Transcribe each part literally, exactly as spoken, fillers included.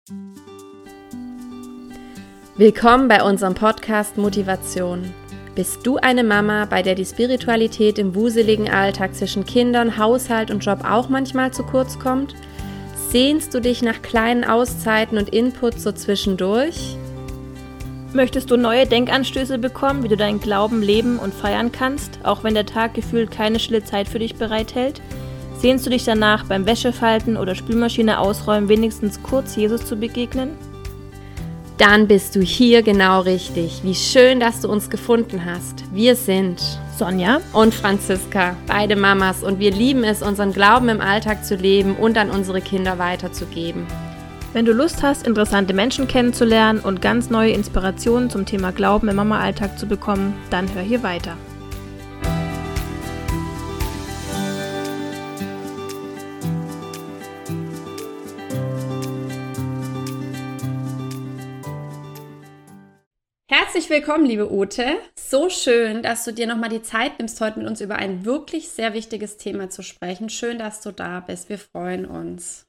Willkommen bei unserem Podcast Motivation. Bist du eine Mama, bei der die Spiritualität im wuseligen Alltag zwischen Kindern, Haushalt und Job auch manchmal zu kurz kommt? Sehnst du dich nach kleinen Auszeiten und Inputs so zwischendurch? Möchtest du neue Denkanstöße bekommen, wie du deinen Glauben leben und feiern kannst, auch wenn der Tag gefühlt keine stille Zeit für dich bereithält? Sehnst du dich danach, beim Wäschefalten oder Spülmaschine ausräumen wenigstens kurz Jesus zu begegnen? Dann bist du hier genau richtig. Wie schön, dass du uns gefunden hast. Wir sind Sonja und Franziska, beide Mamas, und wir lieben es, unseren Glauben im Alltag zu leben und an unsere Kinder weiterzugeben. Wenn du Lust hast, interessante Menschen kennenzulernen und ganz neue Inspirationen zum Thema Glauben im Mama-Alltag zu bekommen, dann hör hier weiter. Herzlich willkommen, liebe Ute. So schön, dass du dir nochmal die Zeit nimmst, heute mit uns über ein wirklich sehr wichtiges Thema zu sprechen. Schön, dass du da bist. Wir freuen uns.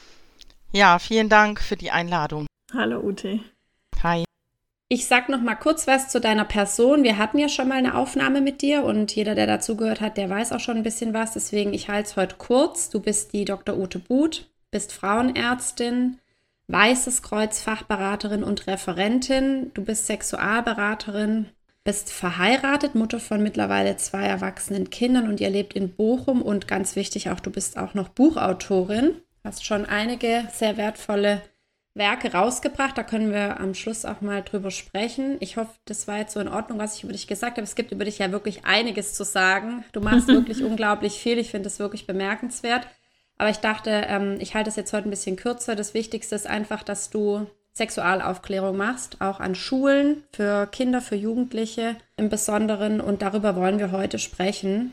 Ja, vielen Dank für die Einladung. Hallo Ute. Hi. Ich sag noch mal kurz was zu deiner Person. Wir hatten ja schon mal eine Aufnahme mit dir und jeder, der dazugehört hat, der weiß auch schon ein bisschen was. Deswegen, ich halte es heute kurz. Du bist die Doktor Ute Buth, bist Frauenärztin, Weißes Kreuz Fachberaterin und Referentin. Du bist Sexualberaterin, bist verheiratet, Mutter von mittlerweile zwei erwachsenen Kindern und ihr lebt in Bochum. Und ganz wichtig auch, du bist auch noch Buchautorin. Hast schon einige sehr wertvolle Werke rausgebracht. Da können wir am Schluss auch mal drüber sprechen. Ich hoffe, das war jetzt so in Ordnung, was ich über dich gesagt habe. Es gibt über dich ja wirklich einiges zu sagen. Du machst wirklich unglaublich viel. Ich finde es wirklich bemerkenswert. Aber ich dachte, ähm, ich halte es jetzt heute ein bisschen kürzer. Das Wichtigste ist einfach, dass du Sexualaufklärung machst, auch an Schulen, für Kinder, für Jugendliche im Besonderen. Und darüber wollen wir heute sprechen.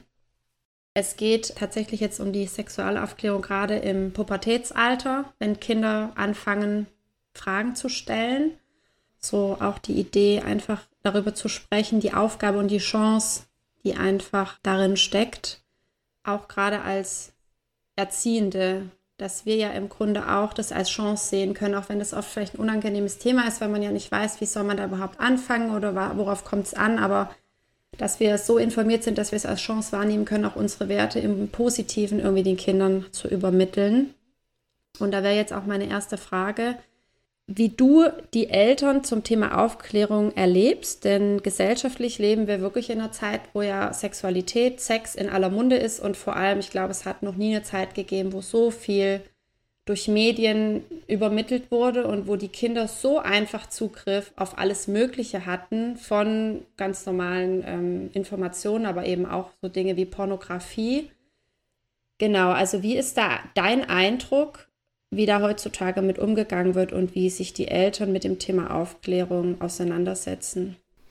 Es geht tatsächlich jetzt um die Sexualaufklärung gerade im Pubertätsalter, wenn Kinder anfangen, Fragen zu stellen. So auch die Idee, einfach darüber zu sprechen, die Aufgabe und die Chance, die einfach darin steckt. Auch gerade als Erziehende, dass wir ja im Grunde auch das als Chance sehen können, auch wenn das oft vielleicht ein unangenehmes Thema ist, weil man ja nicht weiß, wie soll man da überhaupt anfangen oder worauf kommt es an, aber dass wir so informiert sind, dass wir es als Chance wahrnehmen können, auch unsere Werte im Positiven irgendwie den Kindern zu übermitteln. Und da wäre jetzt auch meine erste Frage, wie du die Eltern zum Thema Aufklärung erlebst, denn gesellschaftlich leben wir wirklich in einer Zeit, wo ja Sexualität, Sex in aller Munde ist und vor allem, ich glaube, es hat noch nie eine Zeit gegeben, wo so viel durch Medien übermittelt wurde und wo die Kinder so einfach Zugriff auf alles Mögliche hatten, von ganz normalen ähm, Informationen, aber eben auch so Dinge wie Pornografie. Genau, also wie ist da dein Eindruck, wie da heutzutage mit umgegangen wird und wie sich die Eltern mit dem Thema Aufklärung auseinandersetzen?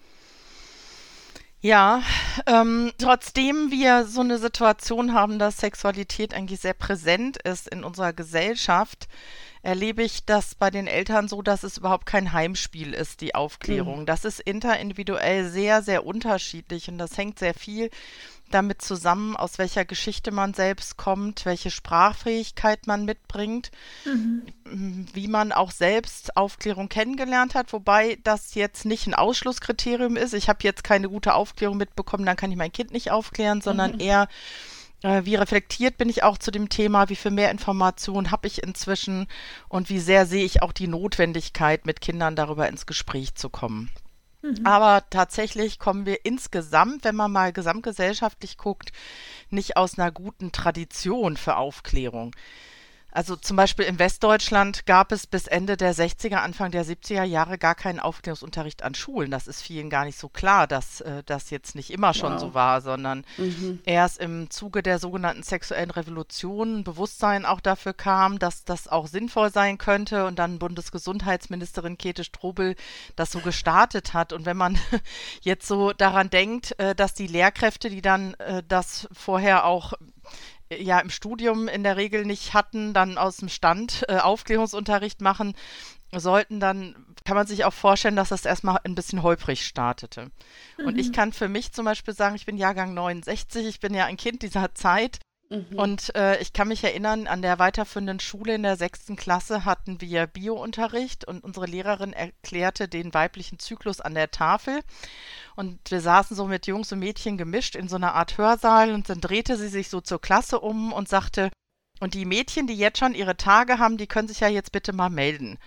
Ja, ähm, trotzdem wir so eine Situation haben, dass Sexualität eigentlich sehr präsent ist in unserer Gesellschaft, erlebe ich das bei den Eltern so, dass es überhaupt kein Heimspiel ist, die Aufklärung. Mhm. Das ist interindividuell sehr, sehr unterschiedlich und das hängt sehr viel damit zusammen, aus welcher Geschichte man selbst kommt, welche Sprachfähigkeit man mitbringt, mhm. wie man auch selbst Aufklärung kennengelernt hat, wobei das jetzt nicht ein Ausschlusskriterium ist. Ich habe jetzt keine gute Aufklärung mitbekommen, dann kann ich mein Kind nicht aufklären, sondern mhm. eher, äh, wie reflektiert bin ich auch zu dem Thema, wie viel mehr Informationen habe ich inzwischen und wie sehr sehe ich auch die Notwendigkeit, mit Kindern darüber ins Gespräch zu kommen. Aber tatsächlich kommen wir insgesamt, wenn man mal gesamtgesellschaftlich guckt, nicht aus einer guten Tradition für Aufklärung. Also zum Beispiel in Westdeutschland gab es bis Ende der sechziger, Anfang der siebziger Jahre gar keinen Aufklärungsunterricht an Schulen. Das ist vielen gar nicht so klar, dass äh, das jetzt nicht immer schon wow. so war, sondern mhm. erst im Zuge der sogenannten sexuellen Revolution ein Bewusstsein auch dafür kam, dass das auch sinnvoll sein könnte und dann Bundesgesundheitsministerin Käthe Strobel das so gestartet hat. Und wenn man jetzt so daran denkt, äh, dass die Lehrkräfte, die dann äh, das vorher auch ja im Studium in der Regel nicht hatten, dann aus dem Stand äh, Aufklärungsunterricht machen sollten, dann kann man sich auch vorstellen, dass das erstmal ein bisschen holprig startete. Mhm. Und ich kann für mich zum Beispiel sagen, ich bin Jahrgang neunundsechzig, ich bin ja ein Kind dieser Zeit, Mhm. Und äh, ich kann mich erinnern, an der weiterführenden Schule in der sechsten Klasse hatten wir Biounterricht und unsere Lehrerin erklärte den weiblichen Zyklus an der Tafel. Und wir saßen so mit Jungs und Mädchen gemischt in so einer Art Hörsaal und dann drehte sie sich so zur Klasse um und sagte, und die Mädchen, die jetzt schon ihre Tage haben, die können sich ja jetzt bitte mal melden.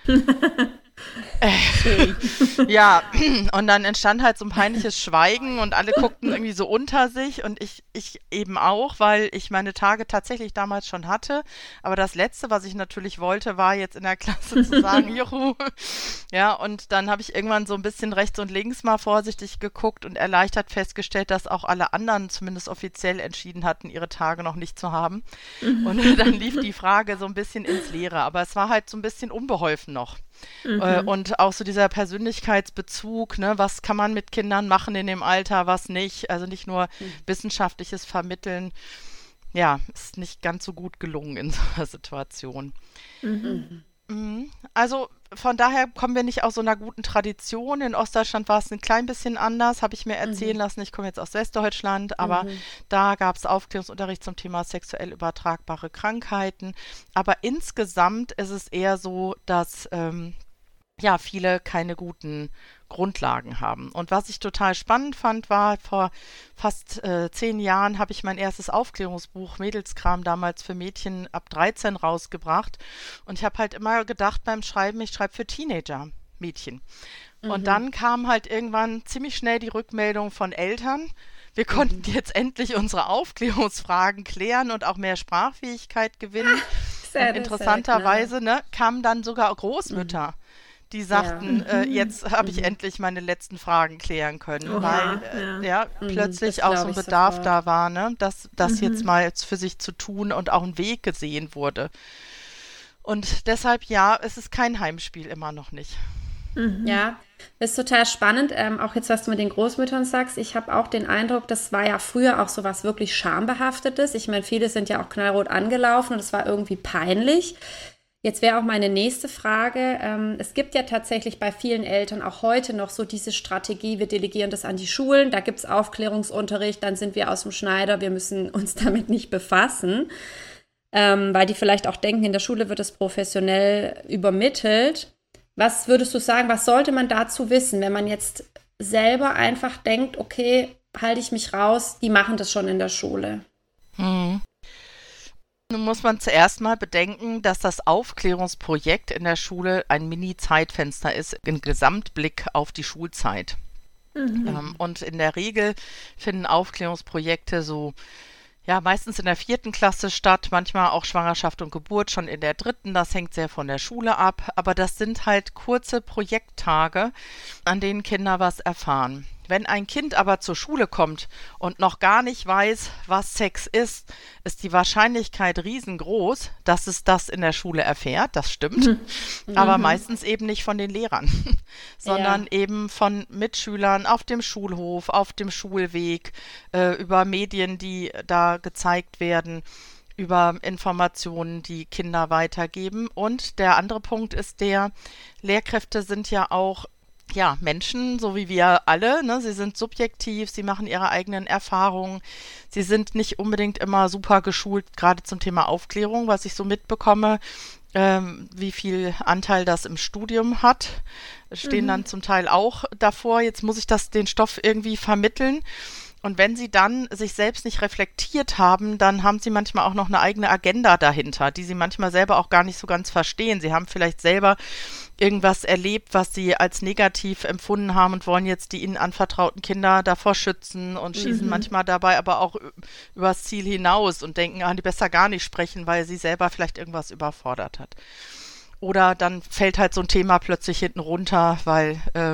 Äh, ja, und dann entstand halt so ein peinliches Schweigen und alle guckten irgendwie so unter sich und ich, ich eben auch, weil ich meine Tage tatsächlich damals schon hatte. Aber das Letzte, was ich natürlich wollte, war jetzt in der Klasse zu sagen, juhu. Ja, und dann habe ich irgendwann so ein bisschen rechts und links mal vorsichtig geguckt und erleichtert festgestellt, dass auch alle anderen zumindest offiziell entschieden hatten, ihre Tage noch nicht zu haben. Und dann lief die Frage so ein bisschen ins Leere. Aber es war halt so ein bisschen unbeholfen noch. Mhm. Äh, und auch so dieser Persönlichkeitsbezug, ne, was kann man mit Kindern machen in dem Alter, was nicht, also nicht nur mhm. wissenschaftliches Vermitteln, ja, ist nicht ganz so gut gelungen in so einer Situation. Mhm. Mhm. Also von daher kommen wir nicht aus so einer guten Tradition. In Ostdeutschland war es ein klein bisschen anders, habe ich mir erzählen mhm. lassen. Ich komme jetzt aus Westdeutschland, aber mhm. da gab es Aufklärungsunterricht zum Thema sexuell übertragbare Krankheiten. Aber insgesamt ist es eher so, dass ähm, ja, viele keine guten Grundlagen haben. Und was ich total spannend fand, war, vor fast äh, zehn Jahren habe ich mein erstes Aufklärungsbuch Mädelskram damals für Mädchen ab dreizehn rausgebracht. Und ich habe halt immer gedacht beim Schreiben, ich schreibe für Teenager, Mädchen. Mhm. Und dann kam halt irgendwann ziemlich schnell die Rückmeldung von Eltern, wir konnten mhm. jetzt endlich unsere Aufklärungsfragen klären und auch mehr Sprachfähigkeit gewinnen. Und interessanterweise ne, kamen dann sogar Großmütter, mhm. die sagten, ja. äh, jetzt habe ich mhm. endlich meine letzten Fragen klären können, Oha, weil äh, ja, ja mhm, plötzlich auch so ein Bedarf sofort. da war, ne, dass das mhm. jetzt mal jetzt für sich zu tun und auch ein Weg gesehen wurde. Und deshalb, ja, es ist kein Heimspiel, immer noch nicht. Mhm. Ja, das ist total spannend, ähm, auch jetzt, was du mit den Großmüttern sagst. Ich habe auch den Eindruck, das war ja früher auch so was wirklich Schambehaftetes. Ich meine, viele sind ja auch knallrot angelaufen und es war irgendwie peinlich. Jetzt wäre auch meine nächste Frage. Ähm, es gibt ja tatsächlich bei vielen Eltern auch heute noch so diese Strategie, wir delegieren das an die Schulen, da gibt es Aufklärungsunterricht, dann sind wir aus dem Schneider, wir müssen uns damit nicht befassen, ähm, weil die vielleicht auch denken, in der Schule wird es professionell übermittelt. Was würdest du sagen, was sollte man dazu wissen, wenn man jetzt selber einfach denkt, okay, halte ich mich raus, die machen das schon in der Schule? Hm. Nun muss man zuerst mal bedenken, dass das Aufklärungsprojekt in der Schule ein Mini-Zeitfenster ist, im Gesamtblick auf die Schulzeit. Mhm. Ähm, und in der Regel finden Aufklärungsprojekte so, ja, meistens in der vierten Klasse statt, manchmal auch Schwangerschaft und Geburt schon in der dritten. Das hängt sehr von der Schule ab. Aber das sind halt kurze Projekttage, an denen Kinder was erfahren. Wenn ein Kind aber zur Schule kommt und noch gar nicht weiß, was Sex ist, ist die Wahrscheinlichkeit riesengroß, dass es das in der Schule erfährt. Das stimmt. Mhm. Aber mhm. meistens eben nicht von den Lehrern, sondern ja. eben von Mitschülern auf dem Schulhof, auf dem Schulweg, äh, über Medien, die da gezeigt werden, über Informationen, die Kinder weitergeben. Und der andere Punkt ist der, Lehrkräfte sind ja auch ja, Menschen, so wie wir alle, ne? Sie sind subjektiv, sie machen ihre eigenen Erfahrungen, sie sind nicht unbedingt immer super geschult, gerade zum Thema Aufklärung, was ich so mitbekomme, ähm, wie viel Anteil das im Studium hat, stehen mhm. dann zum Teil auch davor, jetzt muss ich das den Stoff irgendwie vermitteln. Und wenn sie dann sich selbst nicht reflektiert haben, dann haben sie manchmal auch noch eine eigene Agenda dahinter, die sie manchmal selber auch gar nicht so ganz verstehen. Sie haben vielleicht selber irgendwas erlebt, was sie als negativ empfunden haben und wollen jetzt die ihnen anvertrauten Kinder davor schützen und schießen mhm. manchmal dabei aber auch übers Ziel hinaus und denken, ah, die besser gar nicht sprechen, weil sie selber vielleicht irgendwas überfordert hat. Oder dann fällt halt so ein Thema plötzlich hinten runter, weil äh,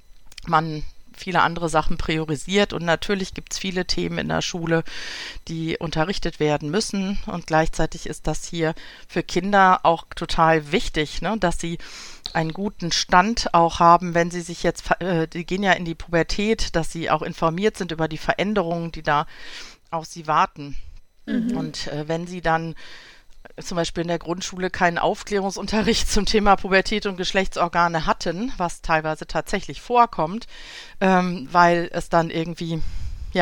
man viele andere Sachen priorisiert und natürlich gibt es viele Themen in der Schule, die unterrichtet werden müssen und gleichzeitig ist das hier für Kinder auch total wichtig, ne, dass sie einen guten Stand auch haben, wenn sie sich jetzt, äh, die gehen ja in die Pubertät, dass sie auch informiert sind über die Veränderungen, die da auf sie warten. Mhm. Und äh, wenn sie dann zum Beispiel in der Grundschule keinen Aufklärungsunterricht zum Thema Pubertät und Geschlechtsorgane hatten, was teilweise tatsächlich vorkommt, ähm, weil es dann irgendwie, ja,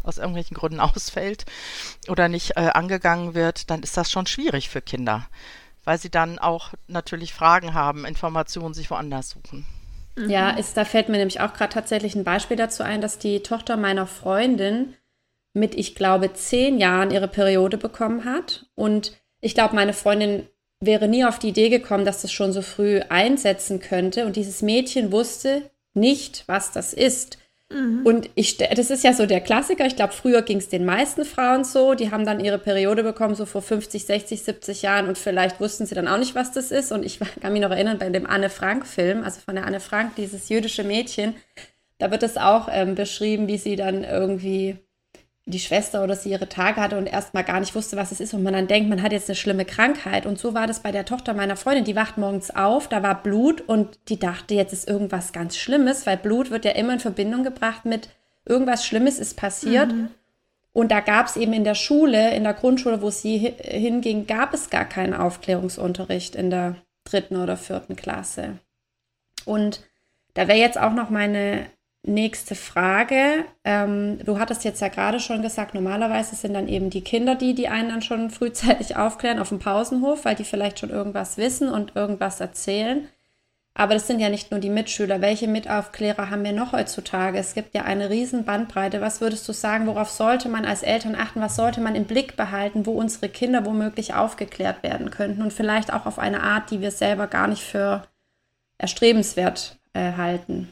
aus irgendwelchen Gründen ausfällt oder nicht äh, angegangen wird, dann ist das schon schwierig für Kinder, weil sie dann auch natürlich Fragen haben, Informationen sich woanders suchen. Ja, ist, da fällt mir nämlich auch gerade tatsächlich ein Beispiel dazu ein, dass die Tochter meiner Freundin mit, ich glaube, zehn Jahren ihre Periode bekommen hat. Und ich glaube, meine Freundin wäre nie auf die Idee gekommen, dass das schon so früh einsetzen könnte. Und dieses Mädchen wusste nicht, was das ist. Mhm. Und ich, das ist ja so der Klassiker. Ich glaube, früher ging es den meisten Frauen so. Die haben dann ihre Periode bekommen, so vor fünfzig, sechzig, siebzig Jahren. Und vielleicht wussten sie dann auch nicht, was das ist. Und ich kann mich noch erinnern, bei dem Anne-Frank-Film, also von der Anne Frank, dieses jüdische Mädchen, da wird es auch ähm, beschrieben, wie sie dann irgendwie die Schwester oder sie ihre Tage hatte und erstmal gar nicht wusste, was es ist. Und man dann denkt, man hat jetzt eine schlimme Krankheit. Und so war das bei der Tochter meiner Freundin. Die wacht morgens auf, da war Blut und die dachte, jetzt ist irgendwas ganz Schlimmes, weil Blut wird ja immer in Verbindung gebracht mit irgendwas Schlimmes ist passiert. Mhm. Und da gab es eben in der Schule, in der Grundschule, wo sie hinging, gab es gar keinen Aufklärungsunterricht in der dritten oder vierten Klasse. Und da wäre jetzt auch noch meine nächste Frage. Ähm, du hattest jetzt ja gerade schon gesagt, normalerweise sind dann eben die Kinder die, die einen dann schon frühzeitig aufklären auf dem Pausenhof, weil die vielleicht schon irgendwas wissen und irgendwas erzählen. Aber das sind ja nicht nur die Mitschüler. Welche Mitaufklärer haben wir noch heutzutage? Es gibt ja eine riesen Bandbreite. Was würdest du sagen, worauf sollte man als Eltern achten? Was sollte man im Blick behalten, wo unsere Kinder womöglich aufgeklärt werden könnten? Und vielleicht auch auf eine Art, die wir selber gar nicht für erstrebenswert äh, halten.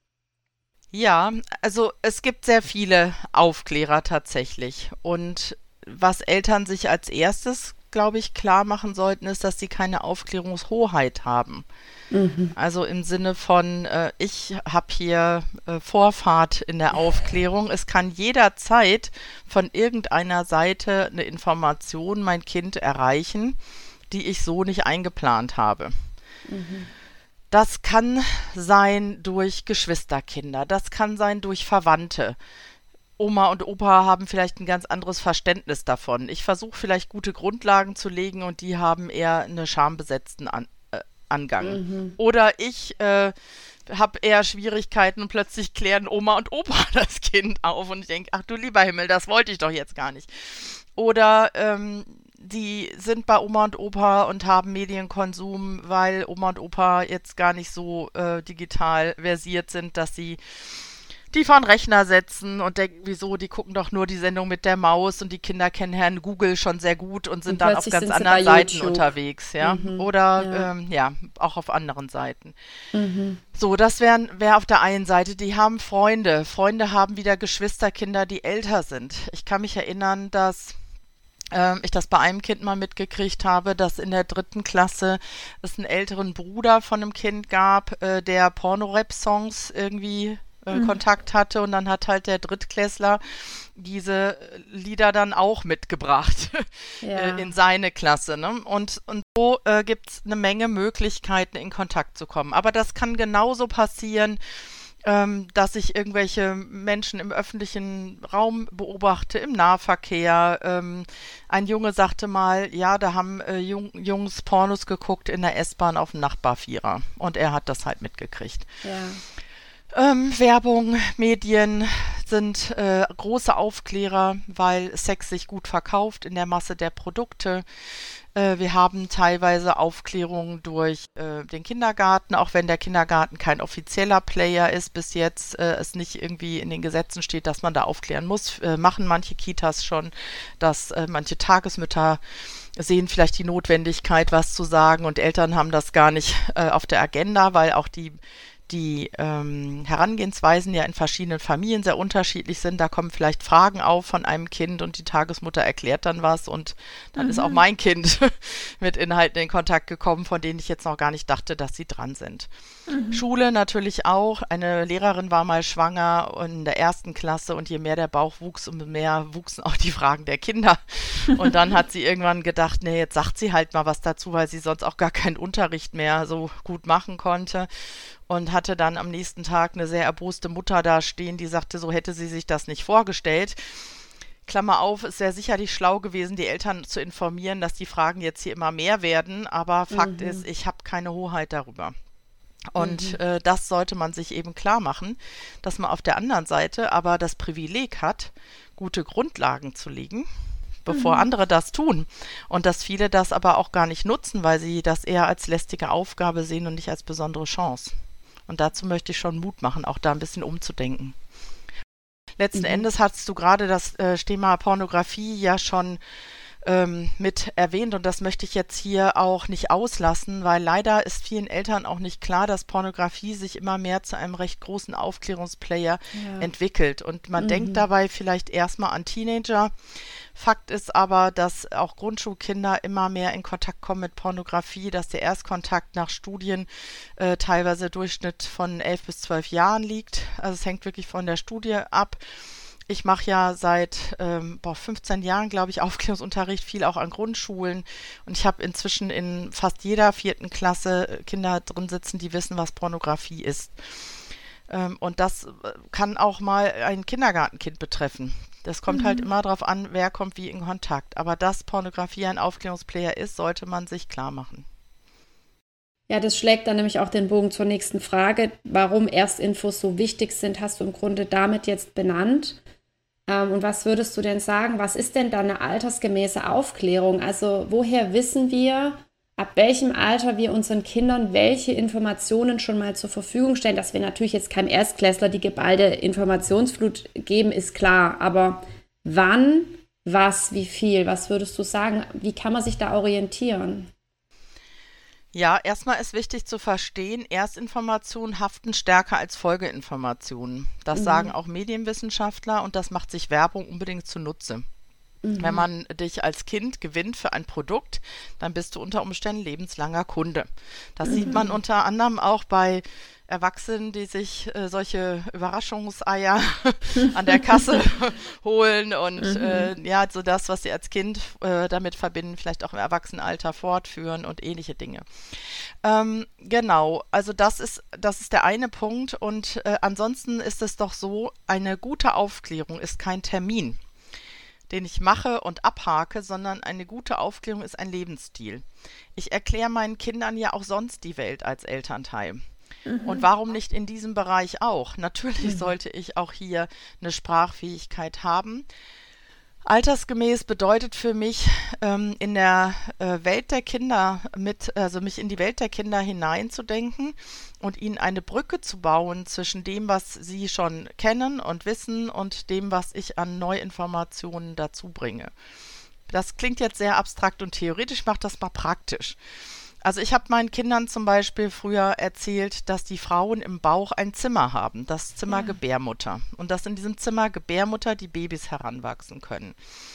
Ja, also es gibt sehr viele Aufklärer tatsächlich. Und was Eltern sich als erstes, glaube ich, klar machen sollten, ist, dass sie keine Aufklärungshoheit haben. Mhm. Also im Sinne von, äh, ich habe hier äh, Vorfahrt in der Aufklärung. Es kann jederzeit von irgendeiner Seite eine Information mein Kind erreichen, die ich so nicht eingeplant habe. Mhm. Das kann sein durch Geschwisterkinder, das kann sein durch Verwandte. Oma und Opa haben vielleicht ein ganz anderes Verständnis davon. Ich versuche vielleicht gute Grundlagen zu legen und die haben eher einen schambesetzten An- äh, Angang. Mhm. Oder ich äh, habe eher Schwierigkeiten und plötzlich klären Oma und Opa das Kind auf und ich denke, ach du lieber Himmel, das wollte ich doch jetzt gar nicht. Oder ähm, die sind bei Oma und Opa und haben Medienkonsum, weil Oma und Opa jetzt gar nicht so äh, digital versiert sind, dass sie die vor den Rechner setzen und denken, wieso, die gucken doch nur die Sendung mit der Maus und die Kinder kennen Herrn Google schon sehr gut und sind und dann auf ganz anderen Seiten YouTube. unterwegs, ja, mhm, oder ja. Ähm, ja, auch auf anderen Seiten. Mhm. So, das wären wär auf der einen Seite, die haben Freunde, Freunde haben wieder Geschwisterkinder, die älter sind. Ich kann mich erinnern, dass ähm, ich das bei einem Kind mal mitgekriegt habe, dass in der dritten Klasse es einen älteren Bruder von einem Kind gab, äh, der Porno-Rap-Songs irgendwie Mhm. Kontakt hatte und dann hat halt der Drittklässler diese Lieder dann auch mitgebracht ja. in seine Klasse. Ne? Und, und so äh, gibt es eine Menge Möglichkeiten, in Kontakt zu kommen. Aber das kann genauso passieren, ähm, dass ich irgendwelche Menschen im öffentlichen Raum beobachte, im Nahverkehr. Ähm, ein Junge sagte mal, ja, da haben äh, Jung, Jungs Pornos geguckt in der S-Bahn auf dem Nachbarvierer. Und er hat das halt mitgekriegt. Ja. Ähm, Werbung, Medien sind äh, große Aufklärer, weil Sex sich gut verkauft in der Masse der Produkte. Äh, wir haben teilweise Aufklärung durch äh, den Kindergarten, auch wenn der Kindergarten kein offizieller Player ist, bis jetzt äh, es nicht irgendwie in den Gesetzen steht, dass man da aufklären muss. Äh, machen manche Kitas schon, dass äh, manche Tagesmütter sehen vielleicht die Notwendigkeit, was zu sagen und Eltern haben das gar nicht äh, auf der Agenda, weil auch die die ähm, Herangehensweisen ja in verschiedenen Familien sehr unterschiedlich sind. Da kommen vielleicht Fragen auf von einem Kind und die Tagesmutter erklärt dann was und dann mhm. ist auch mein Kind mit Inhalten in Kontakt gekommen, von denen ich jetzt noch gar nicht dachte, dass sie dran sind. Mhm. Schule natürlich auch. Eine Lehrerin war mal schwanger in der ersten Klasse und je mehr der Bauch wuchs, umso mehr wuchsen auch die Fragen der Kinder. Und dann hat sie irgendwann gedacht, nee, jetzt sagt sie halt mal was dazu, weil sie sonst auch gar keinen Unterricht mehr so gut machen konnte. Und hatte dann am nächsten Tag eine sehr erboste Mutter da stehen, die sagte, so hätte sie sich das nicht vorgestellt. Klammer auf, ist ja sicherlich schlau gewesen, die Eltern zu informieren, dass die Fragen jetzt hier immer mehr werden, aber Fakt mhm. ist, ich habe keine Hoheit darüber. Und Mhm. äh, das sollte man sich eben klar machen, dass man auf der anderen Seite aber das Privileg hat, gute Grundlagen zu legen, bevor Mhm. andere das tun. Und dass viele das aber auch gar nicht nutzen, weil sie das eher als lästige Aufgabe sehen und nicht als besondere Chance. Und dazu möchte ich schon Mut machen, auch da ein bisschen umzudenken. Letzten Mhm. Endes hast du gerade das äh, Thema Pornografie ja schon ähm, mit erwähnt und das möchte ich jetzt hier auch nicht auslassen, weil leider ist vielen Eltern auch nicht klar, dass Pornografie sich immer mehr zu einem recht großen Aufklärungsplayer Ja. entwickelt und man Mhm. denkt dabei vielleicht erstmal an Teenager. Fakt ist aber, dass auch Grundschulkinder immer mehr in Kontakt kommen mit Pornografie, dass der Erstkontakt nach Studien äh, teilweise Durchschnitt von elf bis zwölf Jahren liegt. Also es hängt wirklich von der Studie ab. Ich mache ja seit ähm, boah, fünfzehn Jahren, glaube ich, Aufklärungsunterricht, viel auch an Grundschulen. Und ich habe inzwischen in fast jeder vierten Klasse Kinder drin sitzen, die wissen, was Pornografie ist. Ähm, und das kann auch mal ein Kindergartenkind betreffen. Das kommt halt immer darauf an, wer kommt wie in Kontakt. Aber dass Pornografie ein Aufklärungsplayer ist, sollte man sich klar machen. Ja, das schlägt dann nämlich auch den Bogen zur nächsten Frage. Warum Erstinfos so wichtig sind, hast du im Grunde damit jetzt benannt. Ähm, und was würdest du denn sagen? Was ist denn da eine altersgemäße Aufklärung? Also woher wissen wir, ab welchem Alter wir unseren Kindern welche Informationen schon mal zur Verfügung stellen? Dass wir natürlich jetzt keinem Erstklässler die geballte Informationsflut geben, ist klar. Aber wann, was, wie viel? Was würdest du sagen? Wie kann man sich da orientieren? Ja, erstmal ist wichtig zu verstehen, Erstinformationen haften stärker als Folgeinformationen. Das sagen auch Medienwissenschaftler und das macht sich Werbung unbedingt zunutze. Wenn man dich als Kind gewinnt für ein Produkt, dann bist du unter Umständen lebenslanger Kunde. Das sieht man unter anderem auch bei Erwachsenen, die sich äh, solche Überraschungseier an der Kasse holen und äh, ja, so das, was sie als Kind äh, damit verbinden, vielleicht auch im Erwachsenenalter fortführen und ähnliche Dinge. Ähm, genau, also das ist, das ist der eine Punkt und äh, ansonsten ist es doch so, eine gute Aufklärung ist kein Termin, den ich mache und abhake, sondern eine gute Aufklärung ist ein Lebensstil. Ich erkläre meinen Kindern ja auch sonst die Welt als Elternteil. Mhm. Und warum nicht in diesem Bereich auch? Natürlich mhm. sollte ich auch hier eine Sprachfähigkeit haben. Altersgemäß bedeutet für mich, ähm, in der äh, Welt der Kinder mit, also mich in die Welt der Kinder hineinzudenken und ihnen eine Brücke zu bauen zwischen dem, was sie schon kennen und wissen und dem, was ich an Neuinformationen dazu bringe. Das klingt jetzt sehr abstrakt und theoretisch, mache das mal praktisch. Also ich habe meinen Kindern zum Beispiel früher erzählt, dass die Frauen im Bauch ein Zimmer haben, das Zimmer ja. Gebärmutter. Und dass in diesem Zimmer Gebärmutter die Babys heranwachsen können.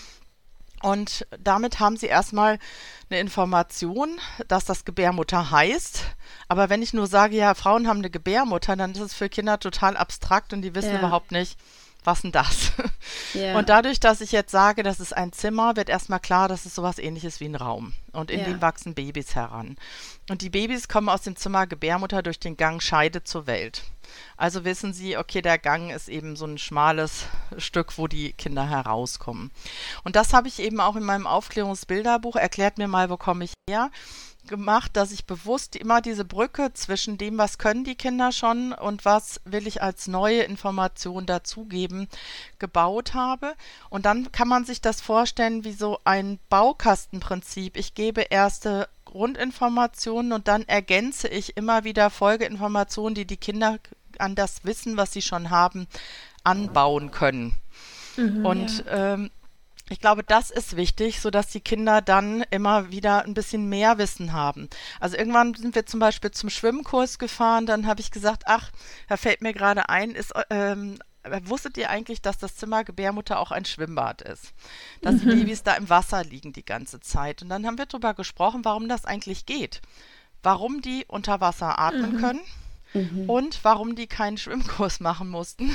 Und damit haben sie erstmal eine Information, dass das Gebärmutter heißt. Aber wenn ich nur sage, ja, Frauen haben eine Gebärmutter, dann ist es für Kinder total abstrakt und die wissen ja. überhaupt nicht, was denn das? Yeah. Und dadurch, dass ich jetzt sage, das ist ein Zimmer, wird erstmal klar, dass es sowas Ähnliches wie ein Raum. Und in yeah. dem wachsen Babys heran. Und die Babys kommen aus dem Zimmer Gebärmutter durch den Gang Scheide zur Welt. Also wissen sie, okay, der Gang ist eben so ein schmales Stück, wo die Kinder herauskommen. Und das habe ich eben auch in meinem Aufklärungsbilderbuch, erklärt mir mal, wo komme ich her, gemacht, dass ich bewusst immer diese Brücke zwischen dem, was können die Kinder schon und was will ich als neue Information dazugeben, gebaut habe. Und dann kann man sich das vorstellen wie so ein Baukastenprinzip. Ich gebe erste Grundinformationen und dann ergänze ich immer wieder Folgeinformationen, die die Kinder an das Wissen, was sie schon haben, anbauen können. Mhm, und ja. ähm, ich glaube, das ist wichtig, sodass die Kinder dann immer wieder ein bisschen mehr Wissen haben. Also irgendwann sind wir zum Beispiel zum Schwimmkurs gefahren, dann habe ich gesagt, ach, da fällt mir gerade ein, ist, ähm, wusstet ihr eigentlich, dass das Zimmer Gebärmutter auch ein Schwimmbad ist? Dass mhm. die Babys da im Wasser liegen die ganze Zeit. Und dann haben wir darüber gesprochen, warum das eigentlich geht. Warum die unter Wasser atmen mhm. können. Mhm. Und warum die keinen Schwimmkurs machen mussten.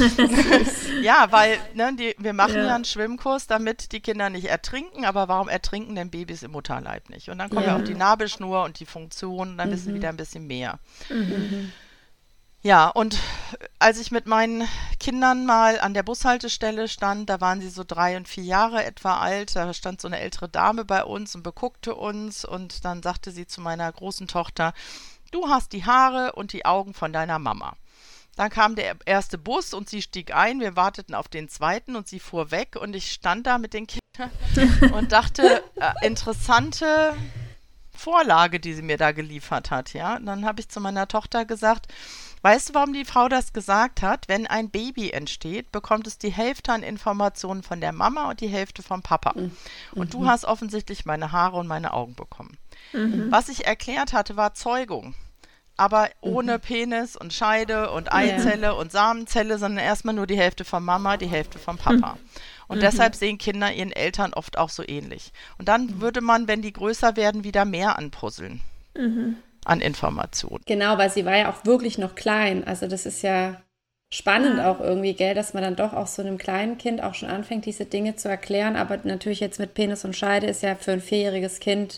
Ja, weil ne, die, wir machen ja. ja einen Schwimmkurs, damit die Kinder nicht ertrinken, aber warum ertrinken denn Babys im Mutterleib nicht? Und dann kommen ja, ja auf die Nabelschnur und die Funktion und dann mhm. wissen wir wieder ein bisschen mehr. Mhm. Ja, und als ich mit meinen Kindern mal an der Bushaltestelle stand, da waren sie so drei und vier Jahre etwa alt, da stand so eine ältere Dame bei uns und beguckte uns und dann sagte sie zu meiner großen Tochter, du hast die Haare und die Augen von deiner Mama. Dann kam der erste Bus und sie stieg ein, wir warteten auf den zweiten und sie fuhr weg und ich stand da mit den Kindern und dachte, äh, interessante Vorlage, die sie mir da geliefert hat, ja. Und dann habe ich zu meiner Tochter gesagt, weißt du, warum die Frau das gesagt hat? Wenn ein Baby entsteht, bekommt es die Hälfte an Informationen von der Mama und die Hälfte vom Papa. Mhm. Und du hast offensichtlich meine Haare und meine Augen bekommen. Mhm. Was ich erklärt hatte, war Zeugung. Aber ohne mhm. Penis und Scheide und Eizelle ja. und Samenzelle, sondern erstmal nur die Hälfte von Mama, die Hälfte vom Papa. Mhm. Und mhm. deshalb sehen Kinder ihren Eltern oft auch so ähnlich. Und dann mhm. würde man, wenn die größer werden, wieder mehr anpuzzeln mhm. an Informationen. Genau, weil sie war ja auch wirklich noch klein. Also das ist ja spannend auch irgendwie, gell, dass man dann doch auch so einem kleinen Kind auch schon anfängt, diese Dinge zu erklären. Aber natürlich jetzt mit Penis und Scheide ist ja für ein vierjähriges Kind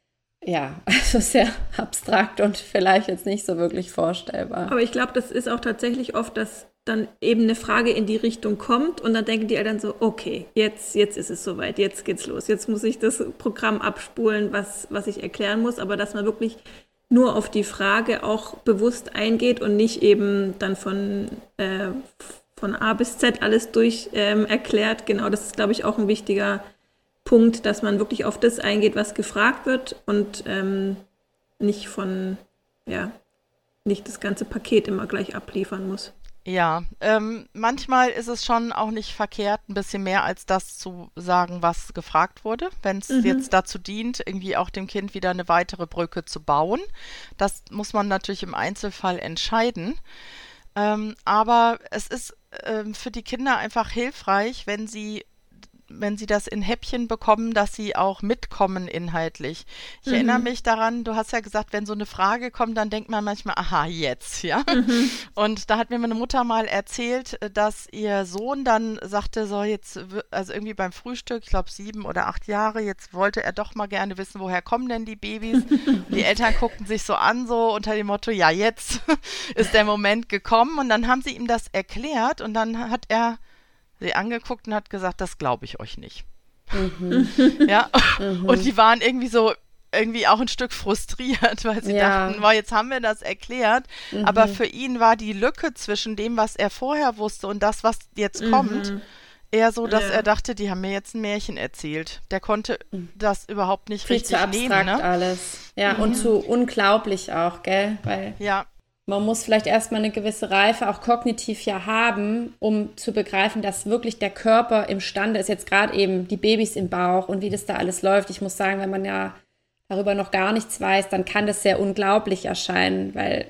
ja, also sehr abstrakt und vielleicht jetzt nicht so wirklich vorstellbar. Aber ich glaube, das ist auch tatsächlich oft, dass dann eben eine Frage in die Richtung kommt und dann denken die Eltern so, okay, jetzt, jetzt ist es soweit, jetzt geht's los, jetzt muss ich das Programm abspulen, was, was ich erklären muss, aber dass man wirklich nur auf die Frage auch bewusst eingeht und nicht eben dann von, äh, von A bis Z alles durch ähm, erklärt. Genau, das ist, glaube ich, auch ein wichtiger Punkt, dass man wirklich auf das eingeht, was gefragt wird und ähm, nicht von, ja, nicht das ganze Paket immer gleich abliefern muss. Ja, ähm, manchmal ist es schon auch nicht verkehrt, ein bisschen mehr als das zu sagen, was gefragt wurde, wenn es mhm. jetzt dazu dient, irgendwie auch dem Kind wieder eine weitere Brücke zu bauen. Das muss man natürlich im Einzelfall entscheiden. Ähm, aber es ist ähm, für die Kinder einfach hilfreich, wenn sie wenn sie das in Häppchen bekommen, dass sie auch mitkommen inhaltlich. Ich mhm. erinnere mich daran, du hast ja gesagt, wenn so eine Frage kommt, dann denkt man manchmal, aha, jetzt, ja. Mhm. Und da hat mir meine Mutter mal erzählt, dass ihr Sohn dann sagte, so jetzt, also irgendwie beim Frühstück, ich glaube sieben oder acht Jahre, jetzt wollte er doch mal gerne wissen, woher kommen denn die Babys? Und die Eltern guckten sich so an, so unter dem Motto, ja, jetzt ist der Moment gekommen. Und dann haben sie ihm das erklärt und dann hat er sie angeguckt und hat gesagt, das glaube ich euch nicht. Mhm. Ja, mhm. Und die waren irgendwie so, irgendwie auch ein Stück frustriert, weil sie ja. dachten, wow, jetzt haben wir das erklärt. Mhm. Aber für ihn war die Lücke zwischen dem, was er vorher wusste und das, was jetzt mhm. kommt, eher so, dass ja. er dachte, die haben mir jetzt ein Märchen erzählt. Der konnte mhm. das überhaupt nicht Viel richtig zu abstrakt nehmen. Ne? Alles. Ja, mhm. und zu unglaublich auch, gell? Weil ja. man muss vielleicht erstmal eine gewisse Reife auch kognitiv ja haben, um zu begreifen, dass wirklich der Körper imstande ist, jetzt gerade eben die Babys im Bauch und wie das da alles läuft. Ich muss sagen, wenn man ja darüber noch gar nichts weiß, dann kann das sehr unglaublich erscheinen, weil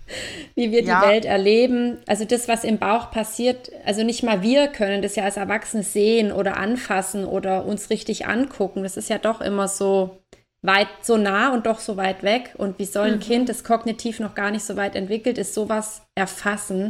wie wir ja. die Welt erleben, also das, was im Bauch passiert, also nicht mal wir können das ja als Erwachsene sehen oder anfassen oder uns richtig angucken. Das ist ja doch immer so weit, so nah und doch so weit weg. Und wie soll ein mhm. Kind, das kognitiv noch gar nicht so weit entwickelt ist, sowas erfassen?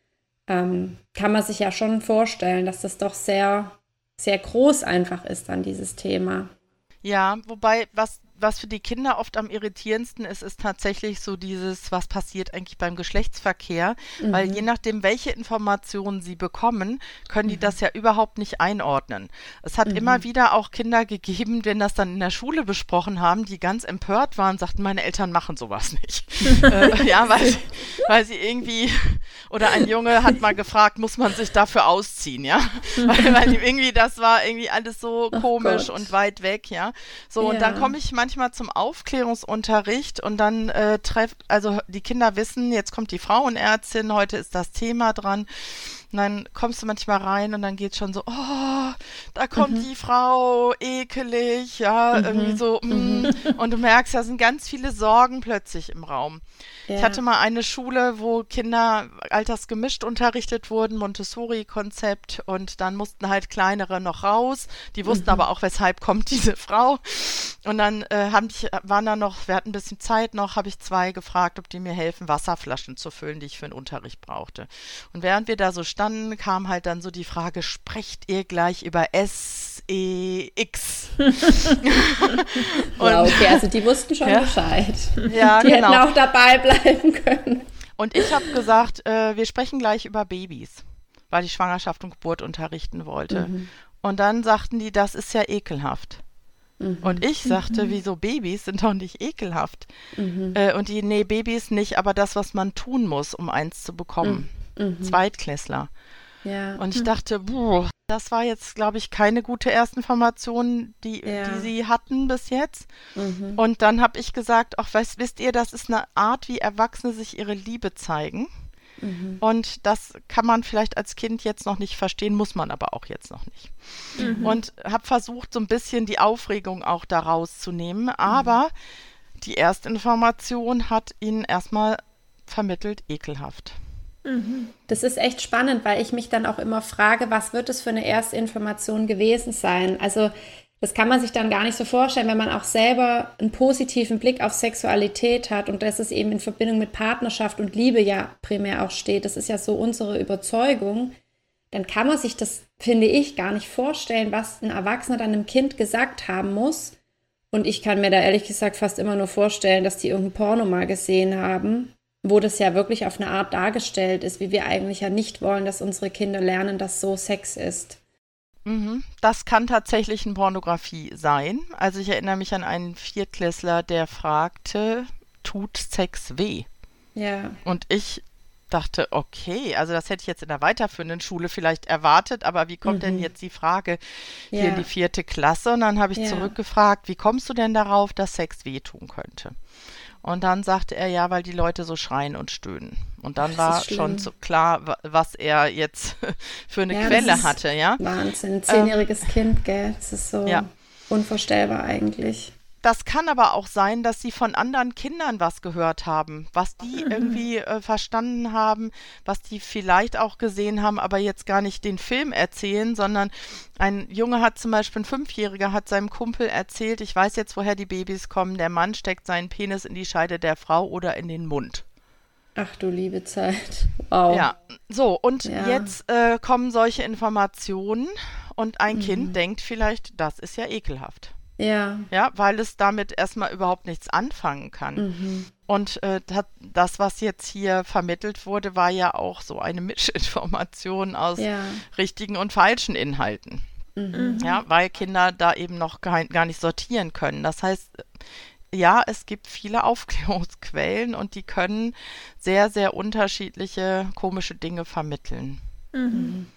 Ähm, kann man sich ja schon vorstellen, dass das doch sehr, sehr groß einfach ist dann, dieses Thema. Ja, wobei, was, was für die Kinder oft am irritierendsten ist, ist tatsächlich so dieses, was passiert eigentlich beim Geschlechtsverkehr, mhm. weil je nachdem, welche Informationen sie bekommen, können die mhm. das ja überhaupt nicht einordnen. Es hat mhm. immer wieder auch Kinder gegeben, wenn das dann in der Schule besprochen haben, die ganz empört waren, sagten, meine Eltern machen sowas nicht. äh, ja, weil, weil sie irgendwie, oder ein Junge hat mal gefragt, muss man sich dafür ausziehen, ja? weil, weil irgendwie, das war irgendwie alles so oh komisch Gott. Und weit weg, ja? So, ja. Und dann komme ich manchmal zum Aufklärungsunterricht und dann äh, trefft, also die Kinder wissen, jetzt kommt die Frauenärztin, heute ist das Thema dran. Und dann kommst du manchmal rein und dann geht schon so, oh, da kommt mhm. die Frau, ekelig, ja, mhm. irgendwie so, mm. mhm. und du merkst, da sind ganz viele Sorgen plötzlich im Raum. Ja. Ich hatte mal eine Schule, wo Kinder altersgemischt unterrichtet wurden, Montessori-Konzept, und dann mussten halt kleinere noch raus, die wussten mhm. aber auch, weshalb kommt diese Frau, und dann äh, haben ich, waren da noch, wir hatten ein bisschen Zeit noch, habe ich zwei gefragt, ob die mir helfen, Wasserflaschen zu füllen, die ich für den Unterricht brauchte. Und während wir da so standen, kam halt dann so die Frage, sprecht ihr gleich über S E X? Ja, okay, also die wussten schon ja, Bescheid. Ja, die genau. hätten auch dabei bleiben können. Und ich habe gesagt, äh, wir sprechen gleich über Babys, weil ich Schwangerschaft und Geburt unterrichten wollte. Mhm. Und dann sagten die, das ist ja ekelhaft. Mhm. Und ich sagte, mhm. wieso, Babys sind doch nicht ekelhaft. Mhm. Äh, und die, nee, Babys nicht, aber das, was man tun muss, um eins zu bekommen. Mhm. Zweitklässler. Ja. Und ich dachte, boah, das war jetzt, glaube ich, keine gute Erstinformation, die, ja. die sie hatten bis jetzt. Mhm. Und dann habe ich gesagt, ach, weißt, wisst ihr, das ist eine Art, wie Erwachsene sich ihre Liebe zeigen. Mhm. Und das kann man vielleicht als Kind jetzt noch nicht verstehen, muss man aber auch jetzt noch nicht. Mhm. Und habe versucht, so ein bisschen die Aufregung auch da rauszunehmen. Aber mhm. die Erstinformation hat ihnen erstmal vermittelt, ekelhaft. Das ist echt spannend, weil ich mich dann auch immer frage, was wird es für eine Erstinformation gewesen sein? Also das kann man sich dann gar nicht so vorstellen, wenn man auch selber einen positiven Blick auf Sexualität hat und dass es eben in Verbindung mit Partnerschaft und Liebe ja primär auch steht. Das ist ja so unsere Überzeugung. Dann kann man sich das, finde ich, gar nicht vorstellen, was ein Erwachsener dann einem Kind gesagt haben muss. Und ich kann mir da ehrlich gesagt fast immer nur vorstellen, dass die irgendein Porno mal gesehen haben, wo das ja wirklich auf eine Art dargestellt ist, wie wir eigentlich ja nicht wollen, dass unsere Kinder lernen, dass so Sex ist. Mhm. Das kann tatsächlich eine Pornografie sein. Also ich erinnere mich an einen Viertklässler, der fragte, tut Sex weh? Ja. Und ich dachte, okay, also das hätte ich jetzt in der weiterführenden Schule vielleicht erwartet, aber wie kommt mhm. denn jetzt die Frage hier ja. in die vierte Klasse? Und dann habe ich ja. zurückgefragt, wie kommst du denn darauf, dass Sex wehtun könnte? Und dann sagte er, ja, weil die Leute so schreien und stöhnen. Und dann war schon so klar, was er jetzt für eine ja, Quelle hatte, ja. Wahnsinn, ein zehnjähriges ähm, Kind, gell? Das ist so ja. unvorstellbar eigentlich. Das kann aber auch sein, dass sie von anderen Kindern was gehört haben, was die mhm. irgendwie äh, verstanden haben, was die vielleicht auch gesehen haben, aber jetzt gar nicht den Film erzählen, sondern ein Junge hat zum Beispiel, ein Fünfjähriger hat seinem Kumpel erzählt, ich weiß jetzt, woher die Babys kommen, der Mann steckt seinen Penis in die Scheide der Frau oder in den Mund. Ach du liebe Zeit. Wow. Ja, so und ja. jetzt äh, kommen solche Informationen und ein mhm. Kind denkt vielleicht, das ist ja ekelhaft. Ja. Ja, weil es damit erstmal überhaupt nichts anfangen kann. Mhm. Und äh, das, was jetzt hier vermittelt wurde, war ja auch so eine Mischinformation aus ja. richtigen und falschen Inhalten. Mhm. Ja, weil Kinder da eben noch gar, gar nicht sortieren können. Das heißt, ja, es gibt viele Aufklärungsquellen und die können sehr, sehr unterschiedliche komische Dinge vermitteln. Mhm.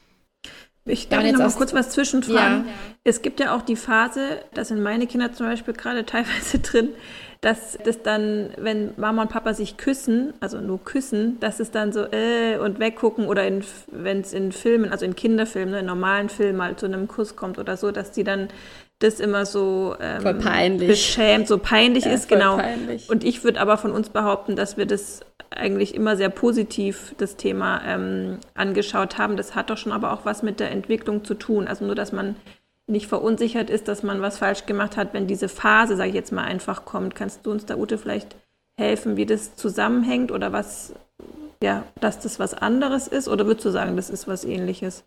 Ich darf jetzt noch mal kurz was zwischenfragen. Ja. Es gibt ja auch die Phase, da sind meine Kinder zum Beispiel gerade teilweise drin, dass das dann, wenn Mama und Papa sich küssen, also nur küssen, dass es dann so äh und weggucken oder wenn es in Filmen, also in Kinderfilmen, in normalen Filmen mal zu einem Kuss kommt oder so, dass die dann das immer so ähm, voll peinlich. beschämt, so peinlich ja, ist, genau. Peinlich. Und ich würde aber von uns behaupten, dass wir das eigentlich immer sehr positiv, das Thema ähm, angeschaut haben. Das hat doch schon aber auch was mit der Entwicklung zu tun. Also nur, dass man nicht verunsichert ist, dass man was falsch gemacht hat, wenn diese Phase, sage ich jetzt mal, einfach kommt. Kannst du uns da, Ute, vielleicht helfen, wie das zusammenhängt oder was, ja, dass das was anderes ist? Oder würdest du sagen, das ist was Ähnliches?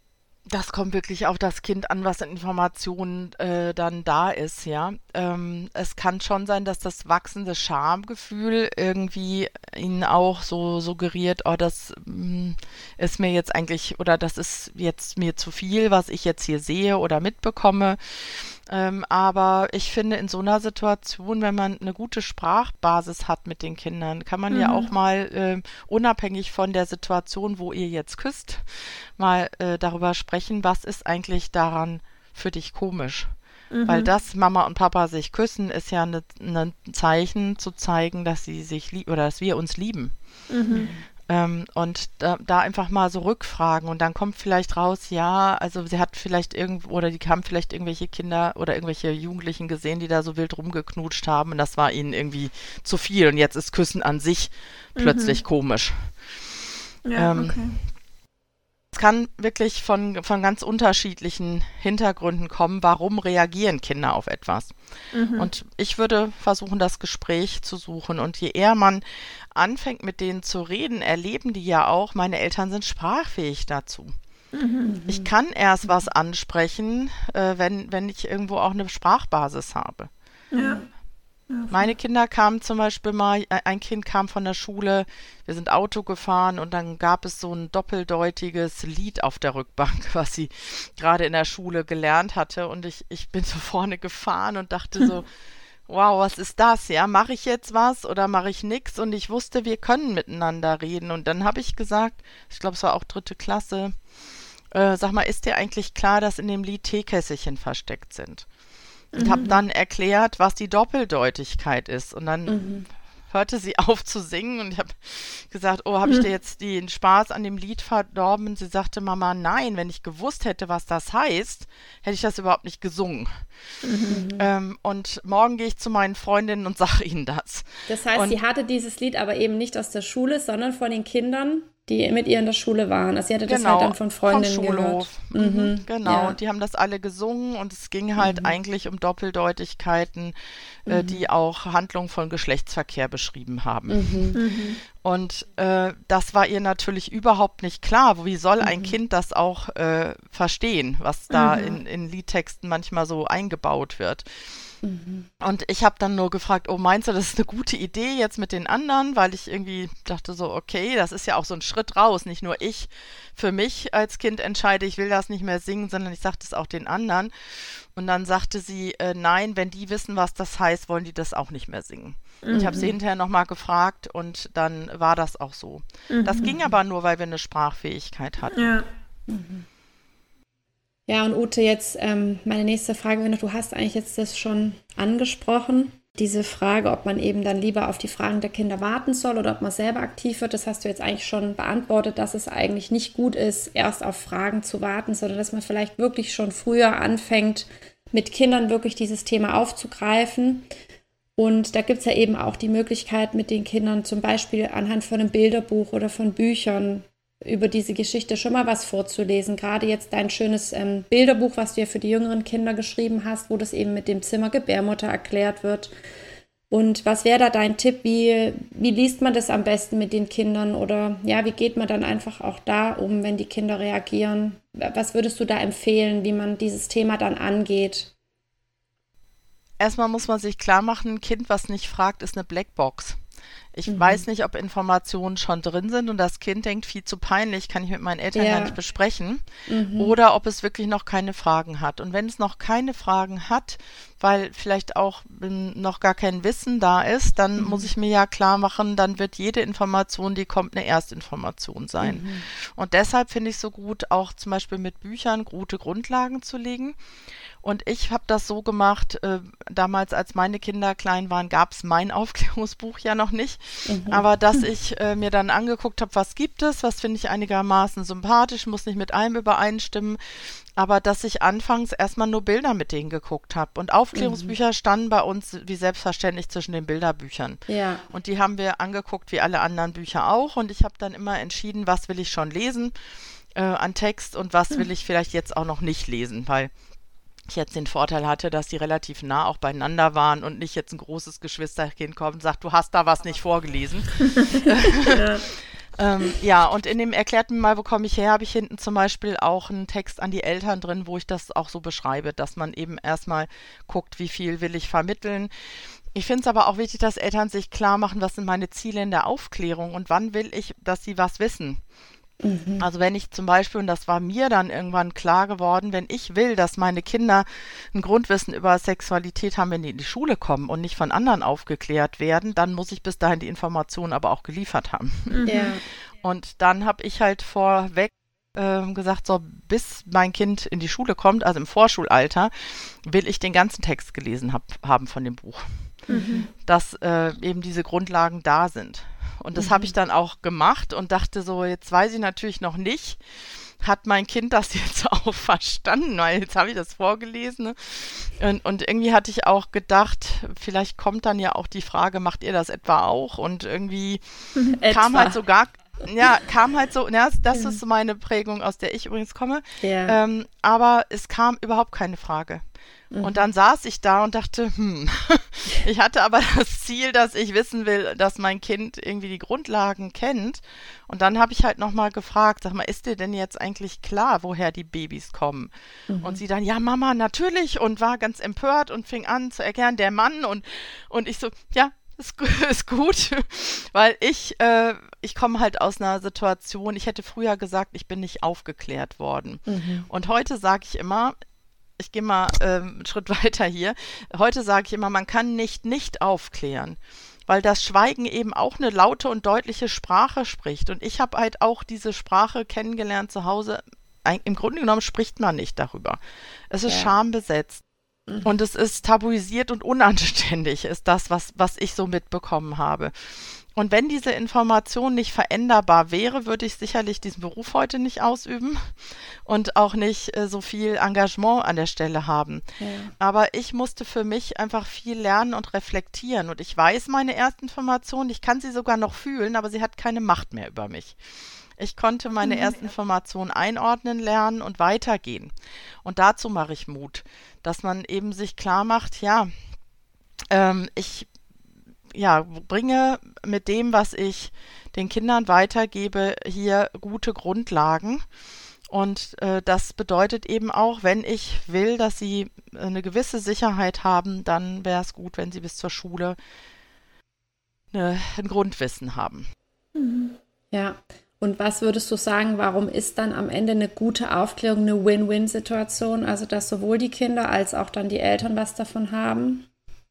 Das kommt wirklich auf das Kind an, was an Informationen äh, dann da ist, ja. Ähm, es kann schon sein, dass das wachsende Schamgefühl irgendwie ihnen auch so suggeriert, oh, das mh, ist mir jetzt eigentlich, oder das ist jetzt mir zu viel, was ich jetzt hier sehe oder mitbekomme. Ähm, aber ich finde, in so einer Situation, wenn man eine gute Sprachbasis hat mit den Kindern, kann man mhm. ja auch mal äh, unabhängig von der Situation, wo ihr jetzt küsst, mal äh, darüber sprechen, was ist eigentlich daran für dich komisch? Mhm. Weil das Mama und Papa sich küssen, ist ja ein ne Zeichen zu zeigen, dass sie sich lieben oder dass wir uns lieben. Mhm. Ähm, und da, da einfach mal so rückfragen und dann kommt vielleicht raus, ja, also sie hat vielleicht irgendwo, oder die haben vielleicht irgendwelche Kinder oder irgendwelche Jugendlichen gesehen, die da so wild rumgeknutscht haben und das war ihnen irgendwie zu viel und jetzt ist Küssen an sich mhm. plötzlich komisch. Ja, ähm, okay. Es kann wirklich von, von ganz unterschiedlichen Hintergründen kommen, warum reagieren Kinder auf etwas. Mhm. Und ich würde versuchen, das Gespräch zu suchen. Und je eher man anfängt, mit denen zu reden, erleben die ja auch, meine Eltern sind sprachfähig dazu. Mhm. Ich kann erst was ansprechen, äh, wenn, wenn ich irgendwo auch eine Sprachbasis habe. Ja. Meine Kinder kamen zum Beispiel mal, ein Kind kam von der Schule, wir sind Auto gefahren und dann gab es so ein doppeldeutiges Lied auf der Rückbank, was sie gerade in der Schule gelernt hatte und ich, ich bin so vorne gefahren und dachte so, wow, was ist das? Ja, mache ich jetzt was oder mache ich nichts? Und ich wusste, wir können miteinander reden und dann habe ich gesagt, ich glaube, es war auch dritte Klasse, äh, sag mal, ist dir eigentlich klar, dass in dem Lied Teekässchen versteckt sind? Und mhm. habe dann erklärt, was die Doppeldeutigkeit ist. Und dann mhm. hörte sie auf zu singen und ich habe gesagt, oh, habe ich dir jetzt den Spaß an dem Lied verdorben? Und sie sagte, Mama, nein, wenn ich gewusst hätte, was das heißt, hätte ich das überhaupt nicht gesungen. Mhm. Ähm, und morgen gehe ich zu meinen Freundinnen und sage ihnen das. Das heißt, und, sie hatte dieses Lied aber eben nicht aus der Schule, sondern von den Kindern, die mit ihr in der Schule waren. Also sie hatte das genau, halt dann von Freundinnen vom Schulhof. gehört. Mhm, mhm. Genau, ja. und die haben das alle gesungen und es ging halt mhm. eigentlich um Doppeldeutigkeiten, äh, mhm. die auch Handlungen von Geschlechtsverkehr beschrieben haben. Mhm. Mhm. Und äh, das war ihr natürlich überhaupt nicht klar. Wie soll ein mhm. Kind das auch äh, verstehen, was da mhm. in, in Liedtexten manchmal so eingebaut wird? Mhm. Und ich habe dann nur gefragt, oh, meinst du, das ist eine gute Idee jetzt mit den anderen? Weil ich irgendwie dachte so, okay, das ist ja auch so ein Schritt raus. Nicht nur ich für mich als Kind entscheide, ich will das nicht mehr singen, sondern ich sage das auch den anderen. Und dann sagte sie, äh, nein, wenn die wissen, was das heißt, wollen die das auch nicht mehr singen. Mhm. Ich habe sie hinterher nochmal gefragt und dann war das auch so. Mhm. Das ging aber nur, weil wir eine Sprachfähigkeit hatten. Ja. Mhm. Ja, und Ute, jetzt ähm, meine nächste Frage wäre noch, du hast eigentlich jetzt das schon angesprochen, diese Frage, ob man eben dann lieber auf die Fragen der Kinder warten soll oder ob man selber aktiv wird, das hast du jetzt eigentlich schon beantwortet, dass es eigentlich nicht gut ist, erst auf Fragen zu warten, sondern dass man vielleicht wirklich schon früher anfängt, mit Kindern wirklich dieses Thema aufzugreifen. Und da gibt es ja eben auch die Möglichkeit, mit den Kindern zum Beispiel anhand von einem Bilderbuch oder von Büchern über diese Geschichte schon mal was vorzulesen. Gerade jetzt dein schönes ähm, Bilderbuch, was du ja für die jüngeren Kinder geschrieben hast, wo das eben mit dem Zimmer Gebärmutter erklärt wird. Und was wäre da dein Tipp? Wie, wie liest man das am besten mit den Kindern? Oder ja, wie geht man dann einfach auch da um, wenn die Kinder reagieren? Was würdest du da empfehlen, wie man dieses Thema dann angeht? Erstmal muss man sich klar machen, ein Kind, was nicht fragt, ist eine Blackbox. Ich mhm. weiß nicht, ob Informationen schon drin sind und das Kind denkt, viel zu peinlich, kann ich mit meinen Eltern ja. gar nicht besprechen. Mhm. Oder ob es wirklich noch keine Fragen hat. Und wenn es noch keine Fragen hat, weil vielleicht auch m, noch gar kein Wissen da ist, dann mhm. muss ich mir ja klar machen, dann wird jede Information, die kommt, eine Erstinformation sein. Mhm. Und deshalb finde ich es so gut, auch zum Beispiel mit Büchern gute Grundlagen zu legen. Und ich habe das so gemacht, äh, damals, als meine Kinder klein waren, gab es mein Aufklärungsbuch ja noch nicht. Mhm. Aber dass ich äh, mir dann angeguckt habe, was gibt es, was finde ich einigermaßen sympathisch, muss nicht mit allem übereinstimmen. Aber dass ich anfangs erstmal nur Bilder mit denen geguckt habe. Und Aufklärungsbücher mhm. standen bei uns wie selbstverständlich zwischen den Bilderbüchern. Ja. Und die haben wir angeguckt wie alle anderen Bücher auch. Und ich habe dann immer entschieden, was will ich schon lesen äh, an Text und was mhm. will ich vielleicht jetzt auch noch nicht lesen, weil ich jetzt den Vorteil hatte, dass die relativ nah auch beieinander waren und nicht jetzt ein großes Geschwisterkind kommt und sagt, du hast da was nicht vorgelesen. ja. ähm, ja, und in dem erklärt mir mal, wo komme ich her, habe ich hinten zum Beispiel auch einen Text an die Eltern drin, wo ich das auch so beschreibe, dass man eben erstmal guckt, wie viel will ich vermitteln. Ich finde es aber auch wichtig, dass Eltern sich klar machen, was sind meine Ziele in der Aufklärung und wann will ich, dass sie was wissen. Mhm. Also wenn ich zum Beispiel, und das war mir dann irgendwann klar geworden, wenn ich will, dass meine Kinder ein Grundwissen über Sexualität haben, wenn die in die Schule kommen und nicht von anderen aufgeklärt werden, dann muss ich bis dahin die Informationen aber auch geliefert haben. Mhm. Ja. Und dann habe ich halt vorweg äh, gesagt, so bis mein Kind in die Schule kommt, also im Vorschulalter, will ich den ganzen Text gelesen hab, haben von dem Buch. Mhm. Dass äh, eben diese Grundlagen da sind. Und das mhm. habe ich dann auch gemacht und dachte so, jetzt weiß ich natürlich noch nicht, hat mein Kind das jetzt auch verstanden, weil jetzt habe ich das vorgelesen. Ne? Und, und irgendwie hatte ich auch gedacht, vielleicht kommt dann ja auch die Frage, macht ihr das etwa auch? Und irgendwie kam halt so gar, ja, kam halt so, ja, das ist so meine Prägung, aus der ich übrigens komme. Ja. Ähm, aber es kam überhaupt keine Frage. Und dann saß ich da und dachte, hm, ich hatte aber das Ziel, dass ich wissen will, dass mein Kind irgendwie die Grundlagen kennt. Und dann habe ich halt nochmal gefragt, sag mal, ist dir denn jetzt eigentlich klar, woher die Babys kommen? Mhm. Und sie dann, ja Mama, natürlich, und war ganz empört und fing an zu erklären, der Mann und, und ich so, ja, ist, ist gut, weil ich, äh, ich komme halt aus einer Situation, ich hätte früher gesagt, ich bin nicht aufgeklärt worden. Mhm. Und heute sage ich immer, ich gehe mal ähm, einen Schritt weiter hier. Heute sage ich immer, man kann nicht nicht aufklären, weil das Schweigen eben auch eine laute und deutliche Sprache spricht. Und ich habe halt auch diese Sprache kennengelernt zu Hause. Ein, im Grunde genommen spricht man nicht darüber. Es ist ja. schambesetzt. Mhm. Und es ist tabuisiert und unanständig, ist das, was, was ich so mitbekommen habe. Und wenn diese Information nicht veränderbar wäre, würde ich sicherlich diesen Beruf heute nicht ausüben und auch nicht äh, so viel Engagement an der Stelle haben. Ja. Aber ich musste für mich einfach viel lernen und reflektieren. Und ich weiß meine Erstinformation, ich kann sie sogar noch fühlen, aber sie hat keine Macht mehr über mich. Ich konnte meine Erstinformation einordnen lernen und weitergehen. Und dazu mache ich Mut, dass man eben sich klar macht, ja, ähm, ich ja, bringe mit dem, was ich den Kindern weitergebe, hier gute Grundlagen. Und äh, das bedeutet eben auch, wenn ich will, dass sie eine gewisse Sicherheit haben, dann wäre es gut, wenn sie bis zur Schule eine, ein Grundwissen haben. Ja, und was würdest du sagen, warum ist dann am Ende eine gute Aufklärung eine Win-Win-Situation? Also, dass sowohl die Kinder als auch dann die Eltern was davon haben?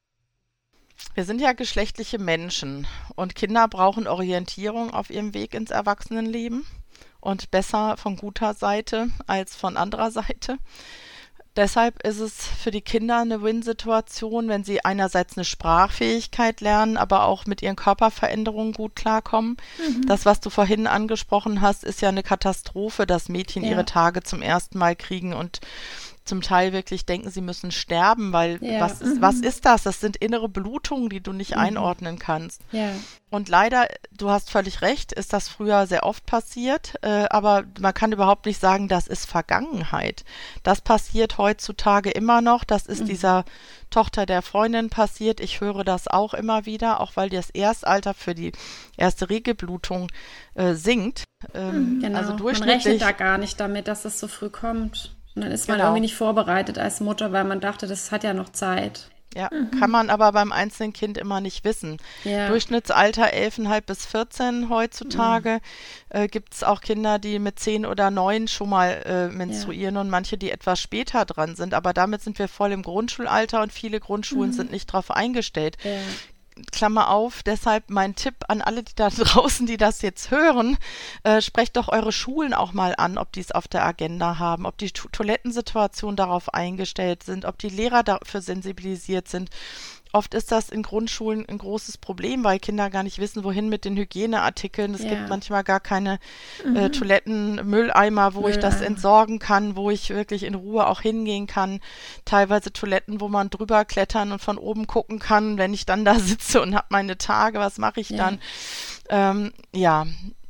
Wir sind ja geschlechtliche Menschen und Kinder brauchen Orientierung auf ihrem Weg ins Erwachsenenleben und besser von guter Seite als von anderer Seite. Deshalb ist es für die Kinder eine Win-Situation, wenn sie einerseits eine Sprachfähigkeit lernen, aber auch mit ihren Körperveränderungen gut klarkommen. Mhm. Das, was du vorhin angesprochen hast, ist ja eine Katastrophe, dass Mädchen ja. ihre Tage zum ersten Mal kriegen und zum Teil wirklich denken, sie müssen sterben, weil ja. was, ist, mhm. was ist das? Das sind innere Blutungen, die du nicht mhm. einordnen kannst. Ja. Und leider, du hast völlig recht, ist das früher sehr oft passiert, äh, aber man kann überhaupt nicht sagen, das ist Vergangenheit. Das passiert heutzutage immer noch, das ist mhm. dieser Tochter der Freundin passiert. Ich höre das auch immer wieder, auch weil das Erstalter für die erste Regelblutung äh, sinkt. Ähm, genau. Also man rechnet da gar nicht damit, dass es so früh kommt. Und dann ist man genau. irgendwie nicht vorbereitet als Mutter, weil man dachte, das hat ja noch Zeit. Ja, mhm. kann man aber beim einzelnen Kind immer nicht wissen. Ja. Durchschnittsalter elf Komma fünf bis vierzehn heutzutage. Mhm. Äh, gibt es auch Kinder, die mit zehn oder neun schon mal äh, menstruieren ja. und manche, die etwas später dran sind. Aber damit sind wir voll im Grundschulalter und viele Grundschulen mhm. sind nicht darauf eingestellt. Ja. Klammer auf, deshalb mein Tipp an alle, die da draußen, die das jetzt hören, äh, sprecht doch eure Schulen auch mal an, ob die es auf der Agenda haben, ob die to- Toilettensituationen darauf eingestellt sind, ob die Lehrer dafür sensibilisiert sind. Oft ist das in Grundschulen ein großes Problem, weil Kinder gar nicht wissen, wohin mit den Hygieneartikeln. Es ja. gibt manchmal gar keine mhm. äh, Toilettenmülleimer, wo Mülleimer. ich das entsorgen kann, wo ich wirklich in Ruhe auch hingehen kann. Teilweise Toiletten, wo man drüber klettern und von oben gucken kann. Wenn ich dann da sitze und habe meine Tage, was mache ich ja. dann? Ähm, ja.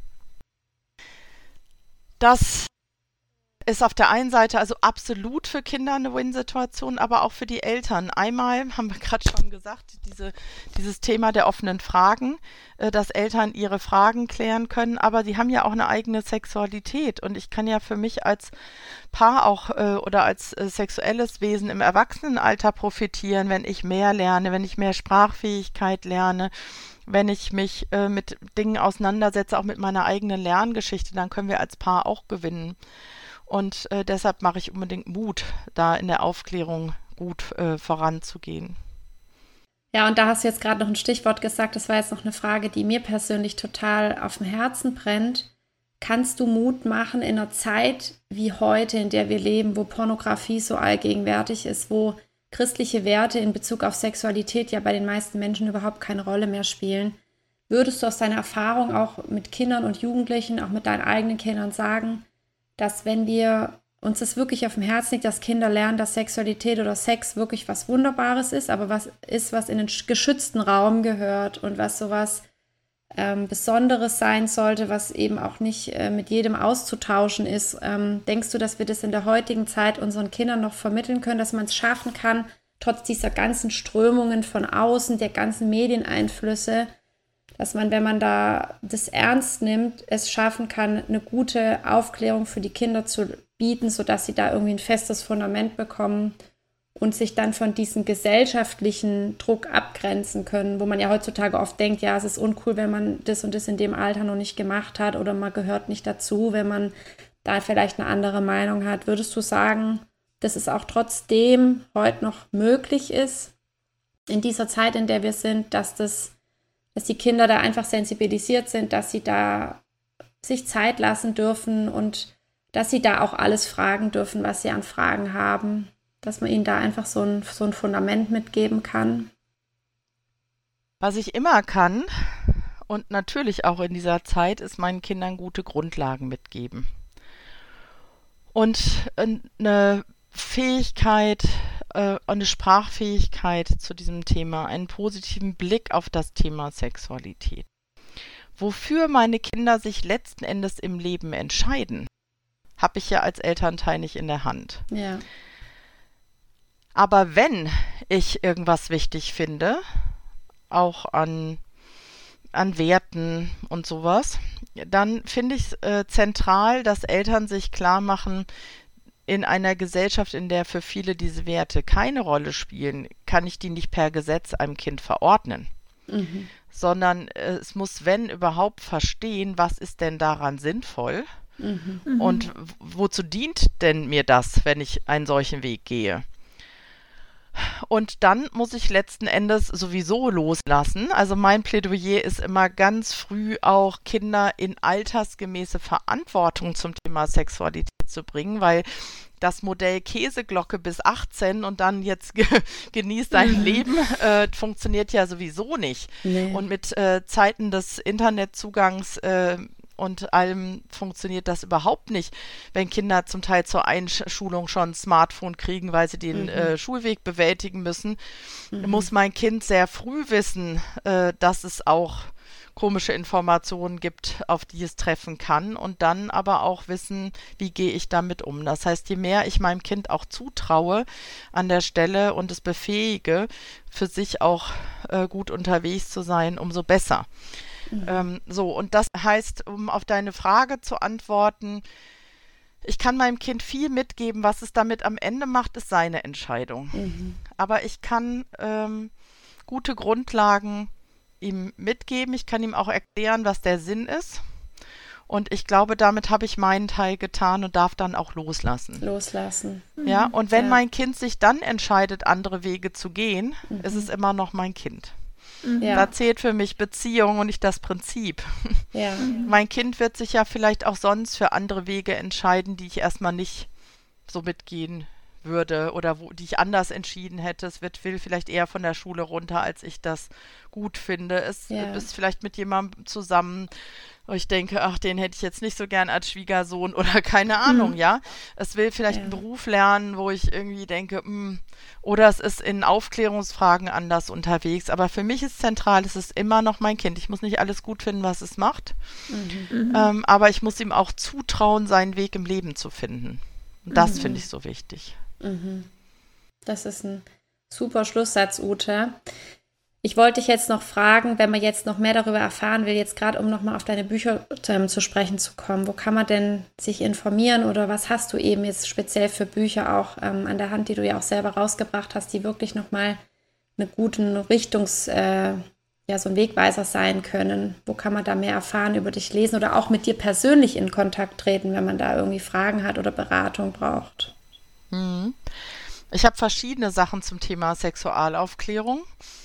Das ist auf der einen Seite also absolut für Kinder eine Win-Situation, aber auch für die Eltern. Einmal, haben wir gerade schon gesagt, diese, dieses Thema der offenen Fragen, äh, dass Eltern ihre Fragen klären können, aber die haben ja auch eine eigene Sexualität und ich kann ja für mich als Paar auch äh, oder als äh, sexuelles Wesen im Erwachsenenalter profitieren, wenn ich mehr lerne, wenn ich mehr Sprachfähigkeit lerne, wenn ich mich äh, mit Dingen auseinandersetze, auch mit meiner eigenen Lerngeschichte, dann können wir als Paar auch gewinnen. Und äh, deshalb mache ich unbedingt Mut, da in der Aufklärung gut äh, voranzugehen. Ja, und da hast du jetzt gerade noch ein Stichwort gesagt, das war jetzt noch eine Frage, die mir persönlich total auf dem Herzen brennt. Kannst du Mut machen in einer Zeit wie heute, in der wir leben, wo Pornografie so allgegenwärtig ist, wo christliche Werte in Bezug auf Sexualität ja bei den meisten Menschen überhaupt keine Rolle mehr spielen? Würdest du aus deiner Erfahrung auch mit Kindern und Jugendlichen, auch mit deinen eigenen Kindern sagen, dass wenn wir uns das wirklich auf dem Herzen liegt, dass Kinder lernen, dass Sexualität oder Sex wirklich was Wunderbares ist, aber was ist, was in den geschützten Raum gehört und was sowas ähm, Besonderes sein sollte, was eben auch nicht äh, mit jedem auszutauschen ist. Ähm, denkst du, dass wir das in der heutigen Zeit unseren Kindern noch vermitteln können, dass man es schaffen kann, trotz dieser ganzen Strömungen von außen, der ganzen Medieneinflüsse, dass man, wenn man da das ernst nimmt, es schaffen kann, eine gute Aufklärung für die Kinder zu bieten, sodass sie da irgendwie ein festes Fundament bekommen und sich dann von diesem gesellschaftlichen Druck abgrenzen können, wo man ja heutzutage oft denkt, ja, es ist uncool, wenn man das und das in dem Alter noch nicht gemacht hat oder man gehört nicht dazu, wenn man da vielleicht eine andere Meinung hat. Würdest du sagen, dass es auch trotzdem heute noch möglich ist, in dieser Zeit, in der wir sind, dass das, dass die Kinder da einfach sensibilisiert sind, dass sie da sich Zeit lassen dürfen und dass sie da auch alles fragen dürfen, was sie an Fragen haben, dass man ihnen da einfach so ein, so ein Fundament mitgeben kann? Was ich immer kann und natürlich auch in dieser Zeit, ist meinen Kindern gute Grundlagen mitgeben. Und eine Fähigkeit, eine Sprachfähigkeit zu diesem Thema, einen positiven Blick auf das Thema Sexualität. Wofür meine Kinder sich letzten Endes im Leben entscheiden, habe ich ja als Elternteil nicht in der Hand. Ja. Aber wenn ich irgendwas wichtig finde, auch an, an Werten und sowas, dann finde ich es äh, zentral, dass Eltern sich klar machen, in einer Gesellschaft, in der für viele diese Werte keine Rolle spielen, kann ich die nicht per Gesetz einem Kind verordnen. Mhm. Sondern äh, es muss, wenn überhaupt, verstehen, was ist denn daran sinnvoll mhm. und w- wozu dient denn mir das, wenn ich einen solchen Weg gehe. Und dann muss ich letzten Endes sowieso loslassen. Also mein Plädoyer ist immer ganz früh auch Kinder in altersgemäße Verantwortung zum Thema Sexualität zu bringen, weil das Modell Käseglocke bis achtzehn und dann jetzt ge- genießt dein mhm. Leben äh, funktioniert ja sowieso nicht. Nee. Und mit äh, Zeiten des Internetzugangs äh, und allem funktioniert das überhaupt nicht, wenn Kinder zum Teil zur Einschulung schon ein Smartphone kriegen, weil sie den mhm. äh, Schulweg bewältigen müssen. Mhm. Muss mein Kind sehr früh wissen, äh, dass es auch komische Informationen gibt, auf die es treffen kann und dann aber auch wissen, wie gehe ich damit um. Das heißt, je mehr ich meinem Kind auch zutraue an der Stelle und es befähige, für sich auch äh, gut unterwegs zu sein, umso besser. Mhm. Ähm, so, und das heißt, um auf deine Frage zu antworten, ich kann meinem Kind viel mitgeben, was es damit am Ende macht, ist seine Entscheidung. Mhm. Aber ich kann ähm, gute Grundlagen ihm mitgeben, ich kann ihm auch erklären, was der Sinn ist. Und ich glaube, damit habe ich meinen Teil getan und darf dann auch loslassen. Loslassen. Mhm. Ja, und wenn ja. mein Kind sich dann entscheidet, andere Wege zu gehen, mhm. ist es immer noch mein Kind. Ja. Da zählt für mich Beziehung und nicht das Prinzip. Ja. Mein Kind wird sich ja vielleicht auch sonst für andere Wege entscheiden, die ich erstmal nicht so mitgehen würde oder wo, die ich anders entschieden hätte. Es wird, will vielleicht eher von der Schule runter, als ich das gut finde. Es ja. ist vielleicht mit jemandem zusammen, wo ich denke, ach, den hätte ich jetzt nicht so gern als Schwiegersohn oder keine Ahnung, mhm. ja. Es will vielleicht ja. einen Beruf lernen, wo ich irgendwie denke, mh, oder es ist in Aufklärungsfragen anders unterwegs. Aber für mich ist zentral, es ist immer noch mein Kind. Ich muss nicht alles gut finden, was es macht, mhm. ähm, aber ich muss ihm auch zutrauen, seinen Weg im Leben zu finden. Und das mhm. finde ich so wichtig. Das ist ein super Schlusssatz, Ute. Ich wollte dich jetzt noch fragen, wenn man jetzt noch mehr darüber erfahren will, jetzt gerade um nochmal auf deine Bücher ähm, zu sprechen zu kommen, wo kann man denn sich informieren oder was hast du eben jetzt speziell für Bücher auch ähm, an der Hand, die du ja auch selber rausgebracht hast, die wirklich nochmal einen guten Richtungs-, äh, ja, so ein Wegweiser sein können? Wo kann man da mehr erfahren, über dich lesen oder auch mit dir persönlich in Kontakt treten, wenn man da irgendwie Fragen hat oder Beratung braucht? Ich habe verschiedene Sachen zum Thema Sexualaufklärung.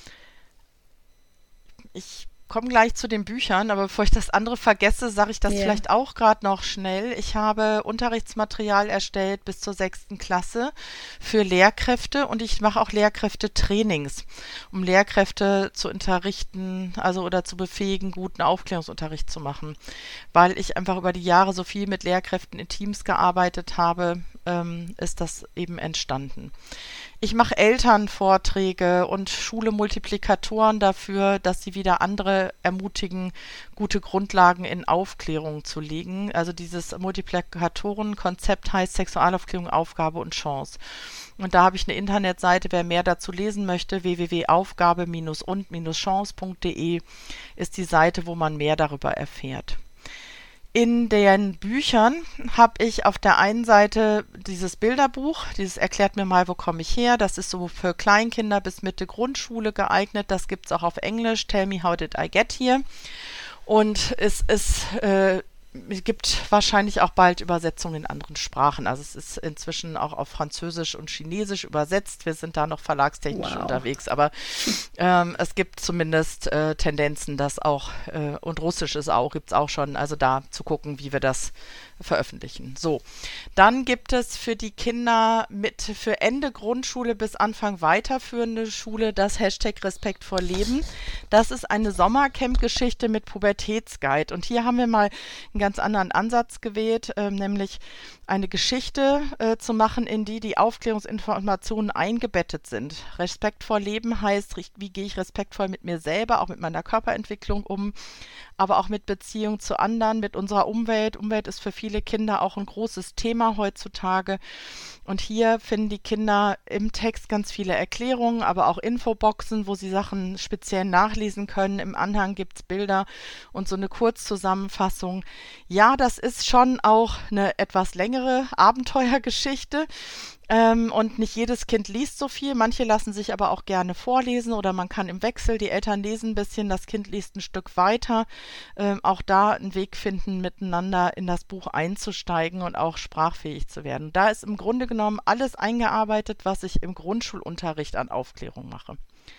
Ich komme gleich zu den Büchern, aber bevor ich das andere vergesse, sage ich das yeah. vielleicht auch gerade noch schnell. Ich habe Unterrichtsmaterial erstellt bis zur sechsten Klasse für Lehrkräfte und ich mache auch Lehrkräfte-Trainings, um Lehrkräfte zu unterrichten, also oder zu befähigen, guten Aufklärungsunterricht zu machen, weil ich einfach über die Jahre so viel mit Lehrkräften in Teams gearbeitet habe, ähm, ist das eben entstanden. Ich mache Elternvorträge und schule Multiplikatoren dafür, dass sie wieder andere ermutigen, gute Grundlagen in Aufklärung zu legen. Also dieses Multiplikatoren-Konzept heißt Sexualaufklärung, Aufgabe und Chance. Und da habe ich eine Internetseite, wer mehr dazu lesen möchte, w w w punkt aufgabe und chance punkt d e ist die Seite, wo man mehr darüber erfährt. In den Büchern habe ich auf der einen Seite dieses Bilderbuch, dieses Erklärt mir mal, wo komme ich her. Das ist so für Kleinkinder bis Mitte Grundschule geeignet. Das gibt es auch auf Englisch. Tell me how did I get here? Und es ist äh, Es gibt wahrscheinlich auch bald Übersetzungen in anderen Sprachen. Also es ist inzwischen auch auf Französisch und Chinesisch übersetzt. Wir sind da noch verlagstechnisch wow. unterwegs, aber ähm, es gibt zumindest äh, Tendenzen, das auch, äh, und Russisch ist auch, gibt es auch schon, also da zu gucken, wie wir das veröffentlichen. So, dann gibt es für die Kinder mit für Ende Grundschule bis Anfang weiterführende Schule das Hashtag Respekt vor Leben. Das ist eine Sommercamp-Geschichte mit Pubertätsguide. Und hier haben wir mal einen ganz anderen Ansatz gewählt, äh, nämlich eine Geschichte äh, zu machen, in die die Aufklärungsinformationen eingebettet sind. Respekt vor Leben heißt, wie gehe ich respektvoll mit mir selber, auch mit meiner Körperentwicklung um, aber auch mit Beziehung zu anderen, mit unserer Umwelt. Umwelt ist für viele Kinder auch ein großes Thema heutzutage. Und hier finden die Kinder im Text ganz viele Erklärungen, aber auch Infoboxen, wo sie Sachen speziell nachlesen können. Im Anhang gibt es Bilder und so eine Kurzzusammenfassung. Ja, das ist schon auch eine etwas längere Abenteuergeschichte. Ähm, und nicht jedes Kind liest so viel. Manche lassen sich aber auch gerne vorlesen oder man kann im Wechsel, die Eltern lesen ein bisschen, das Kind liest ein Stück weiter. Ähm, auch da einen Weg finden, miteinander in das Buch einzusteigen und auch sprachfähig zu werden. Da ist im Grunde genommen alles eingearbeitet, was ich im Grundschulunterricht an Aufklärung mache.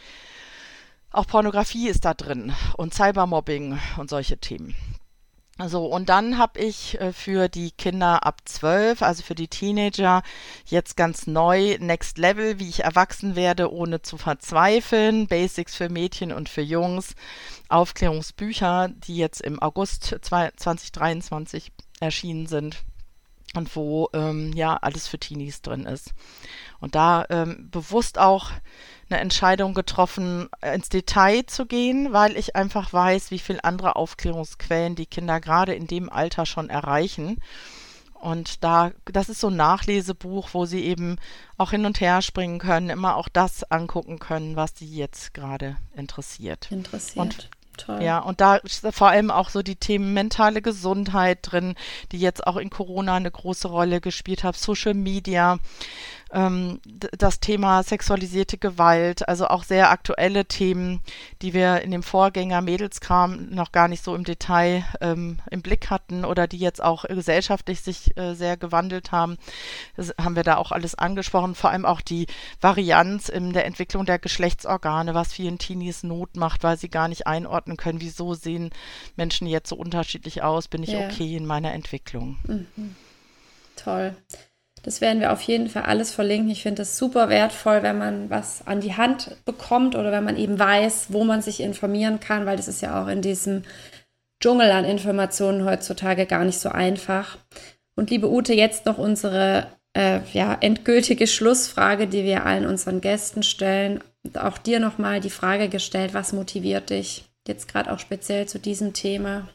Auch Pornografie ist da drin und Cybermobbing und solche Themen. So, und dann habe ich äh, für die Kinder ab zwölf, also für die Teenager, jetzt ganz neu Next Level, wie ich erwachsen werde, ohne zu verzweifeln, Basics für Mädchen und für Jungs, Aufklärungsbücher, die jetzt im August zwanzig dreiundzwanzig erschienen sind und wo ähm, ja alles für Teenies drin ist. Und da ähm, bewusst auch eine Entscheidung getroffen, ins Detail zu gehen, weil ich einfach weiß, wie viele andere Aufklärungsquellen die Kinder gerade in dem Alter schon erreichen. Und da, das ist so ein Nachlesebuch, wo sie eben auch hin und her springen können, immer auch das angucken können, was sie jetzt gerade interessiert. Interessiert. Und Toll. Ja, und da ist vor allem auch so die Themen mentale Gesundheit drin, die jetzt auch in Corona eine große Rolle gespielt haben, Social Media, ähm, d- das Thema sexualisierte Gewalt, also auch sehr aktuelle Themen, die wir in dem Vorgänger Mädelskram noch gar nicht so im Detail ähm, im Blick hatten oder die jetzt auch gesellschaftlich sich äh, sehr gewandelt haben. Das haben wir da auch alles angesprochen, vor allem auch die Varianz in der Entwicklung der Geschlechtsorgane, was vielen Teenies Not macht, weil sie gar nicht einordnen können, wieso sehen Menschen jetzt so unterschiedlich aus, bin ich Ja. okay in meiner Entwicklung. Mhm. Toll. Das werden wir auf jeden Fall alles verlinken. Ich finde es super wertvoll, wenn man was an die Hand bekommt oder wenn man eben weiß, wo man sich informieren kann, weil das ist ja auch in diesem Dschungel an Informationen heutzutage gar nicht so einfach. Und liebe Ute, jetzt noch unsere äh, ja, endgültige Schlussfrage, die wir allen unseren Gästen stellen. Und auch dir nochmal die Frage gestellt, was motiviert dich jetzt gerade auch speziell zu diesem Thema?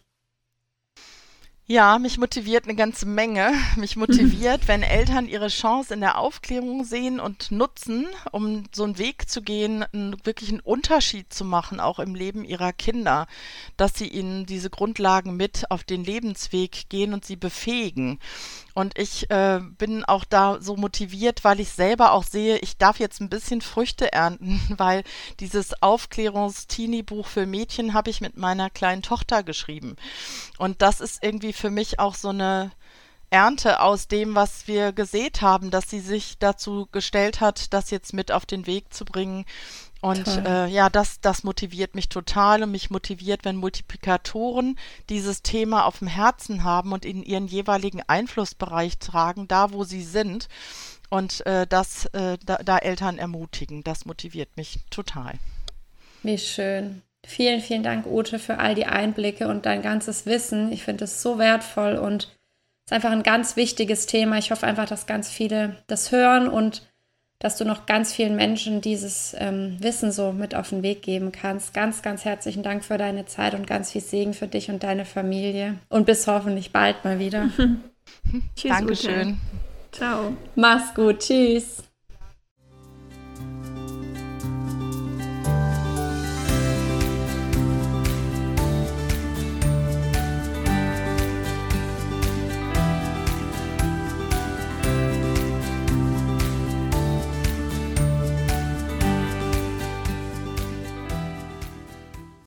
Ja, mich motiviert eine ganze Menge. Mich motiviert, wenn Eltern ihre Chance in der Aufklärung sehen und nutzen, um so einen Weg zu gehen, einen, wirklich einen Unterschied zu machen, auch im Leben ihrer Kinder, dass sie ihnen diese Grundlagen mit auf den Lebensweg gehen und sie befähigen. Und ich äh, bin auch da so motiviert, weil ich selber auch sehe, ich darf jetzt ein bisschen Früchte ernten, weil dieses Aufklärungs-Teenie-Buch für Mädchen habe ich mit meiner kleinen Tochter geschrieben. Und das ist irgendwie für mich auch so eine Ernte aus dem, was wir gesät haben, dass sie sich dazu gestellt hat, das jetzt mit auf den Weg zu bringen. Und äh, ja, das, das motiviert mich total und mich motiviert, wenn Multiplikatoren dieses Thema auf dem Herzen haben und in ihren jeweiligen Einflussbereich tragen, da wo sie sind und äh, das äh, da, da Eltern ermutigen. Das motiviert mich total. Wie schön. Vielen, vielen Dank, Ute, für all die Einblicke und dein ganzes Wissen. Ich finde es so wertvoll und ist einfach ein ganz wichtiges Thema. Ich hoffe einfach, dass ganz viele das hören und dass du noch ganz vielen Menschen dieses ähm, Wissen so mit auf den Weg geben kannst. Ganz, ganz herzlichen Dank für deine Zeit und ganz viel Segen für dich und deine Familie. Und bis hoffentlich bald mal wieder. Tschüss, Dankeschön. Ute. Ciao. Mach's gut. Tschüss.